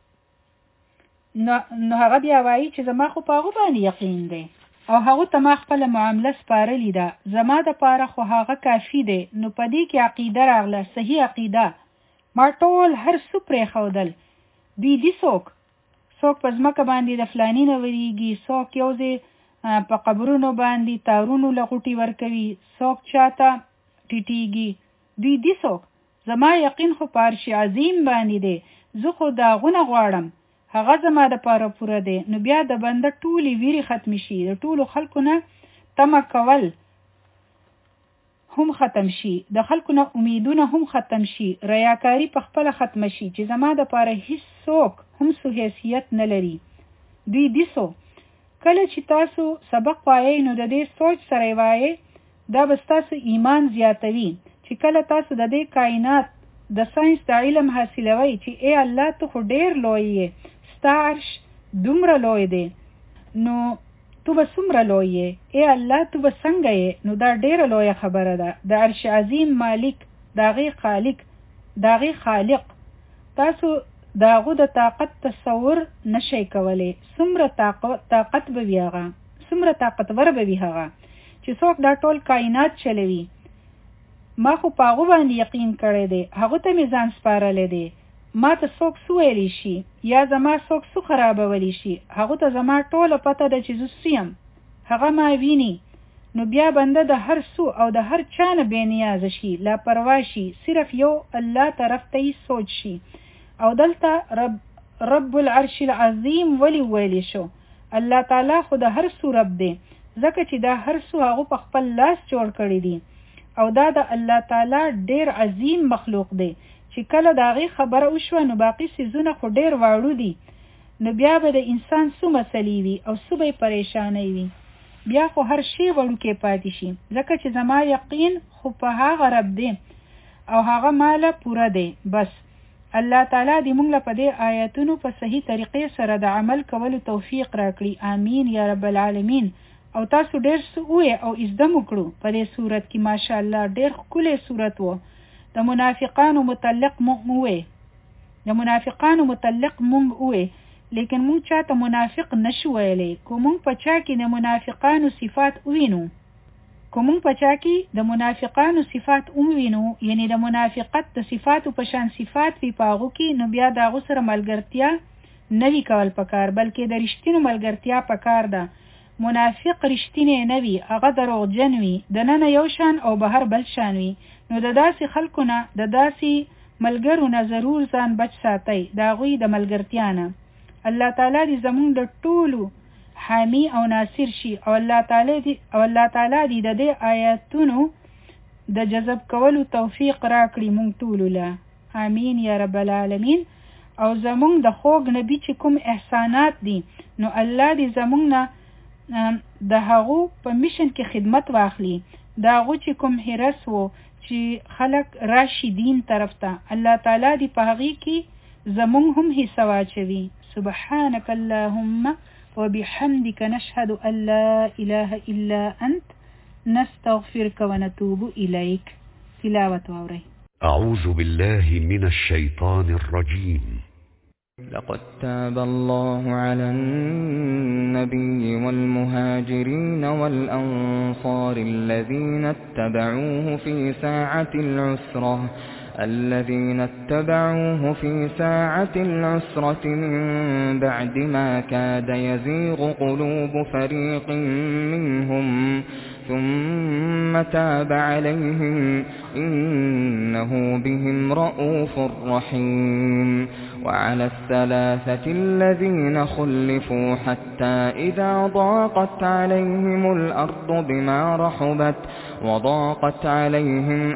نو هغه بیا وایي چې زما خو په هغو باندې یقین دی او هغو ته ما خپله معامله سپارلې ده، زما دپاره خو هغه کافي دی. نو په دې کې عقیده راغله، صحیح عقیده. ما ټول هر څه پرېښودل. دوی دي څوک څوک په ځمکه باندې د فلاني نه وریږي، څوک یو ځای په قبرونو باندې تارونو له غوټې ورکوي، څوک چاته ټیټیږي. دوی دي څوک؟ زما یقین خو په عرش عظیم باندې دی، زه خو د هغونه غواړم، هغه زما دپاره پوره دی. نو بیا د بنده ټولې ویرې ختم شي، د ټولو خلکو نه تمه کول هم ختم شي، د خلکو نه امیدونه هم ختم شي، ریاکاری په خپله ختم شي چې زما دپاره هیڅ څوک هم څه حیثیت نه لري. دوی دي څو؟ کله چې تاسو سبق وایئ نو د دې سوچ سره وایئ، دا به ستاسو ایمان زیاتوي. چې کله تاسو د دې کائنات د ساینس د علم حاصلوئ چې ای الله ته خو ډیر لوی یې، ستا عرش دومره لوی دی، نو تو به څومره لوی یې، ای الله تو به څنګه یې، نو دا ډیره لویه خبره ده. د عرش عظیم مالک، د هغې خالق، د هغې خالق تاسو د هغو د طاقت تصور نشئ کولی. څومره طاقت به وي هغه، څومره طاقتور به وي هغه چې څوک دا ټول کائنات چلوي. ما خو په هغو باندې یقین کړی دی، هغو ته مې ځان سپارلی دی. ما ته څوک څه ویلی شي یا زما څوک څه خرابولی شي، هغو ته زما ټوله پته ده چې زه څه یم، هغه ما ویني. نو بیا بنده د هر څو او د هر چا نه بې نیازه شي، لاپروا شي، صرف یو الله طرف ته یې سوچ شي. او دلته رب رب العرش العظیم ولی ویلی شو؟ الله تعالی خو د هر څو رب دی، ځکه چې دا هر څو هغو په خپل لاس جوړ کړي دي او دا د الله تعالی ډیر عظیم مخلوق دی. چې کله د هغې خبره وشوه نو باقي څیزونه خو ډیر واړو دي، نو بیا به د انسان څو مسلې وي او څه به یې پریشانۍ وي، بیا خو هر شی وړوکی پاتې شي. ځکه چې زما یقین خو په هغه رب دی او هغه ماله پوره دی. بس الله تعالی دې موږ له په دې آیاتونو په صحیح طریقې سره د عمل کولو توفیق راکړي. آمین یا رب العالمین. او تاسو ډیر څه ووایئ او زده مو کړو په دې صورت کې. ماشاءالله ډیر ښکلی صورت و. د منافقانو متعلق مونږ ووایئ، د منافقانو متعلق مونږ ووایئ، لیکن مونږ چاته منافق نشو ویلی. که مونږ په چا کې د منافقانو صفات ووینو که مونږ په چا کې د منافقانو صفات ووینو، یعنی د منافقت د صفاتو په شان صفات وي په هغو کې، نو بیا د هغو سره ملګرتیا نه وي کول پکار، بلکې د رښتینو ملګرتیا پکار ده. منافق رښتینی نه وي، هغه دروغجن وي، دننه یو شان او بهر بل شان وي. نو د داسې خلکو نه، د داسې ملګرو نه ضرور ځان بچ ساتئ، د هغوی د ملګرتیا نه. الله تعالی دې زموږ د ټولو حامی او ناصر شي او الله تعالی دې او الله تعالی دې د دې آیاتونو د جذب کولو توفیق راکړي مونږ ټولو له. آمین یا رب العالمین. او زموږ د خوږ نبی چې کوم احسانات دي، نو الله دې زموږ نه د هغو په میشن کې خدمت واخلي، د هغو چې کوم حرس وو چې خلق راشي دین طرف ته، الله تعالی دې په هغې کې زموږ هم حصه واچوي. سبحانك اللهم وبحمدك نشهد أن لا إله إلا أنت نستغفرك ونتوب إليك. تلاوة ووري. أعوذ بالله من الشيطان الرجيم. لقد تاب الله على النبي والمهاجرين والأنصار الذين اتبعوه في ساعة العسرة الذين اتبعوه في ساعة العسرة من بعد ما كاد يزيغ قلوب فريق منهم ثم تاب عليهم إنه بهم رءوف رحيم وعلى الثلاثة الذين خلفوا حتى إذا ضاقت عليهم الأرض بما رحبت وضاقت عليهم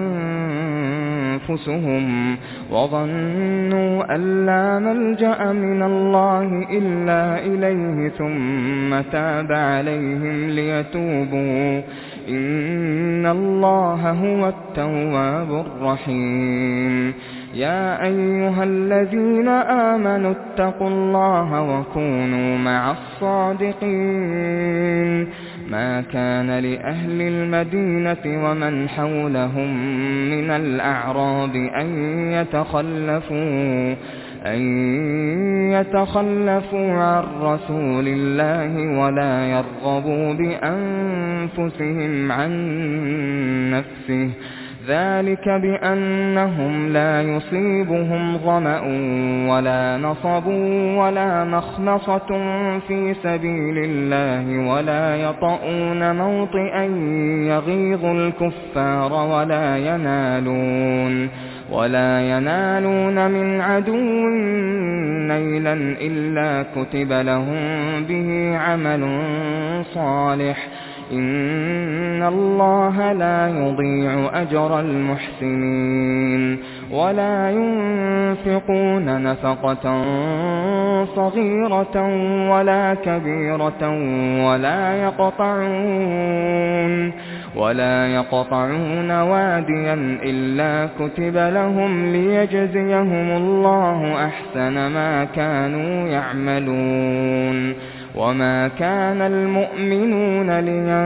أنفسهم وظنوا أن لا ملجأ من الله إلا إليه ثم تاب عليهم ليتوبوا إن الله هو التواب الرحيم يا أيها الذين آمنوا اتقوا الله وكونوا مع الصادقين ما كان لأهل المدينة ومن حولهم من الأعراب أن يتخلفوا أن يتخلفوا عن رسول الله ولا يرغبوا بأنفسهم عن نفسه ذلك بأنهم لا يصيبهم ظمأ ولا نصب ولا مخمصة في سبيل الله ولا يطؤون موطئا يغيظ الكفار ولا ينالون ولا ينالون من عدو نيلا إلا كتب لهم به عمل صالح إن الله لا يضيع أجر المحسنين ولا ينفقون نفقة صغيرة ولا كبيرة ولا يقطعون ولا يقطعون واديا إلا كتب لهم ليجزيهم الله أحسن ما كانوا يعملون وما كان المؤمنون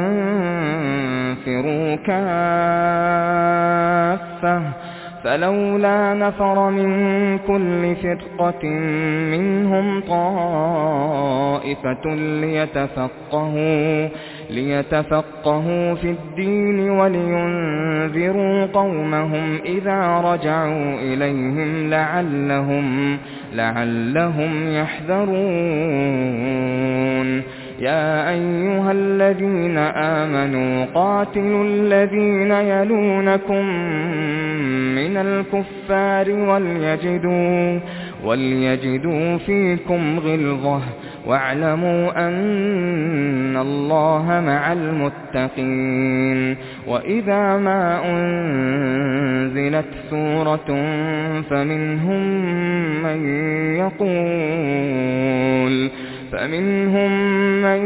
لينفروا كافة فلولا نفر من كل فرقة منهم طائفة ليتفقهوا ليتفقهوا في الدين ولينذروا قومهم إذا رجعوا إليهم لعلهم لعلهم يحذرون يا أيها الذين آمنوا قاتلوا الذين يلونكم من الكفار وليجدوا وليجدوا فيكم غلظة واعلموا أن الله مع المتقين وإذا ما أنزلت سورة فمنهم من يقول فمنهم من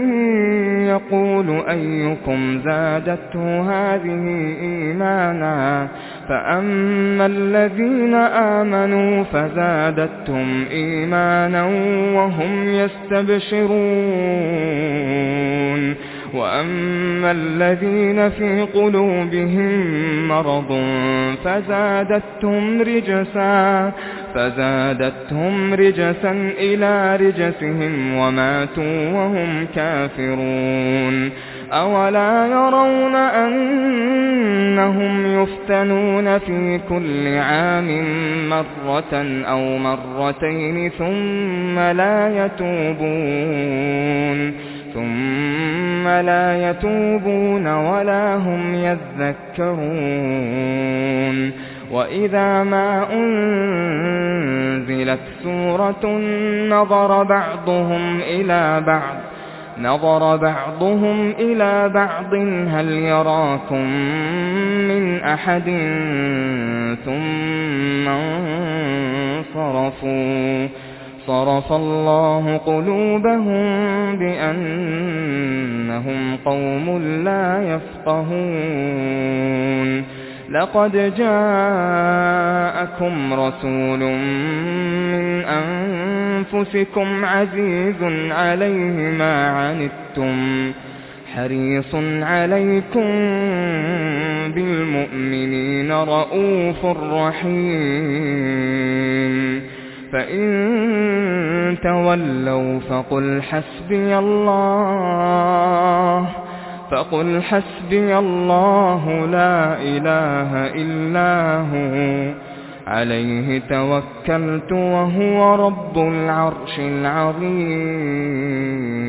يقول أيكم زادته هذه إيمانا فأما الذين آمنوا فزادتهم إيمانا وهم يستبشرون وأما الذين في قلوبهم مرض فزادتهم رجسا فزادتهم رجسا إلى رجسهم وماتوا وهم كافرون أولا يرون أنهم يفتنون في كل عام مرة أو مرتين ثم لا يتوبون ثم لا يتوبون ولا هم يذكرون وإذا ما أنزلت سورة نظر بعضهم إلى بعض نظر بعضهم إلى بعض هل يراكم من أحد ثم انصرفوا صرف الله قلوبهم بأنهم قوم لا يفقهون لقد جاءكم رسول من أنفسكم عزيز عليه ما عنتم حريص عليكم بالمؤمنين رؤوف رحيم فإن تولوا فقل حسبي الله فقل حسبي الله لا إله إلا هو عليه توكلت وهو رب العرش العظيم.